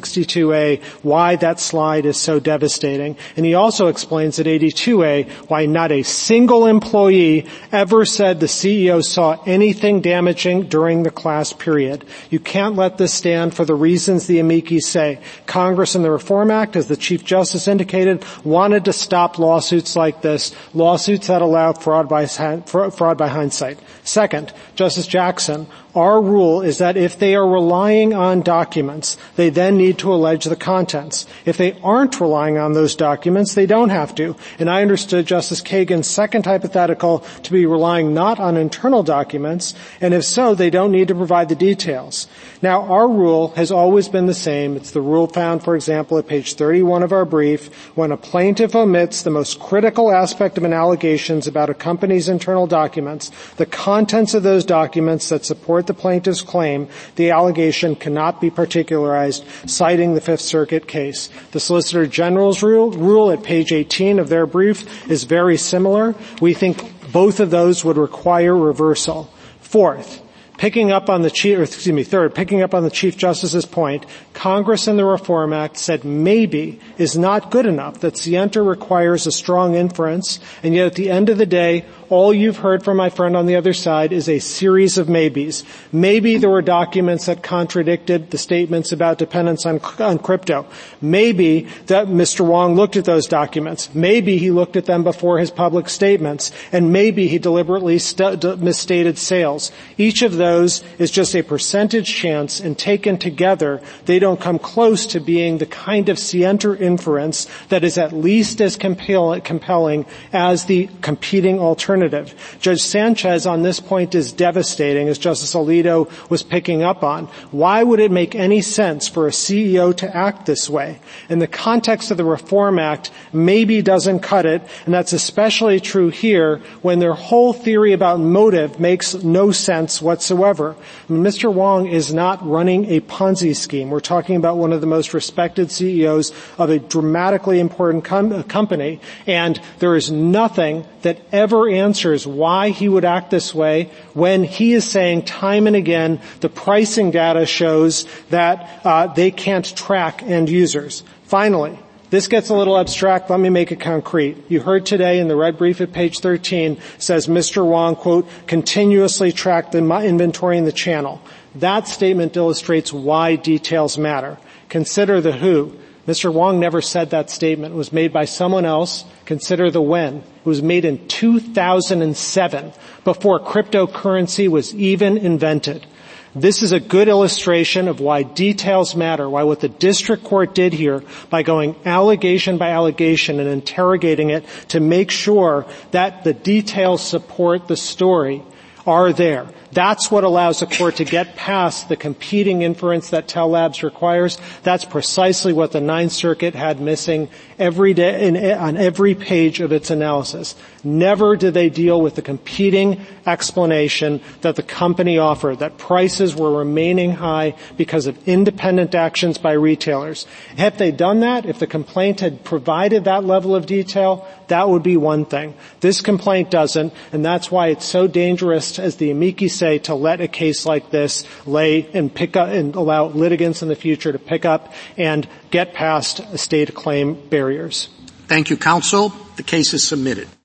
sixty-two A why that slide is so devastating. And he also explains at eighty-two A why not a single employee ever said the C E O saw anything damaging during the class period. You can't let this stand for the reasons the amici say. Congress and the Reform Act, as the Chief Justice indicated, wanted to stop lawsuits like this, lawsuits that allow fraud by, fraud by hindsight. Second, Justice Jackson, our rule is that if they are relying on documents, they then need to allege the contents. If they aren't relying on those documents, they don't have to. And I understood Justice Kagan's second hypothetical to be relying not on internal documents, and if so, they don't need to provide the details. Now, our rule has always been the same. It's the rule found, for example, at page thirty-one of our brief. When a plaintiff omits the most critical aspect of an allegations about a company's internal documents, the contents of those documents that support the plaintiff's claim, the allegation cannot be particularized, citing the Fifth Circuit case. The Solicitor General's rule, rule at page eighteen of their brief is very similar. We think both of those would require reversal. Fourth, Picking up on the chief, or excuse me, third, picking up on the Chief Justice's point, Congress in the Reform Act said maybe is not good enough, that scienter requires a strong inference, and yet at the end of the day, all you've heard from my friend on the other side is a series of maybes. Maybe there were documents that contradicted the statements about dependence on, on crypto. Maybe that Mister Wong looked at those documents. Maybe he looked at them before his public statements. And maybe he deliberately st- d- misstated sales. Each of those is just a percentage chance, and taken together, they don't come close to being the kind of scienter inference that is at least as compel- compelling as the competing alternative. Judge Sanchez on this point is devastating, as Justice Alito was picking up on. Why would it make any sense for a C E O to act this way? In the context of the Reform Act, maybe doesn't cut it, and that's especially true here when their whole theory about motive makes no sense whatsoever. Mister Wong is not running a Ponzi scheme. We're talking about one of the most respected C E Os of a dramatically important com- company, and there is nothing that ever answers why he would act this way when he is saying time and again the pricing data shows that uh, they can't track end users. Finally, this gets a little abstract. Let me make it concrete. You heard today in the red brief at page thirteen says Mister Wong, quote, continuously tracked the inventory in the channel. That statement illustrates why details matter. Consider the who. Mister Wong never said that statement. It was made by someone else. Consider the when. It was made in two thousand seven, before cryptocurrency was even invented. This is a good illustration of why details matter, why what the district court did here by going allegation by allegation and interrogating it to make sure that the details support the story are there. That's what allows the court to get past the competing inference that Tell Labs requires. That's precisely what the Ninth Circuit had missing every day in, on every page of its analysis. Never did they deal with the competing explanation that the company offered, that prices were remaining high because of independent actions by retailers. Had they done that, if the complaint had provided that level of detail, that would be one thing. This complaint doesn't, and that's why it's so dangerous, as the amici say, to let a case like this lay and pick up and allow litigants in the future to pick up and get past state claim barriers. Thank you, counsel. The case is submitted.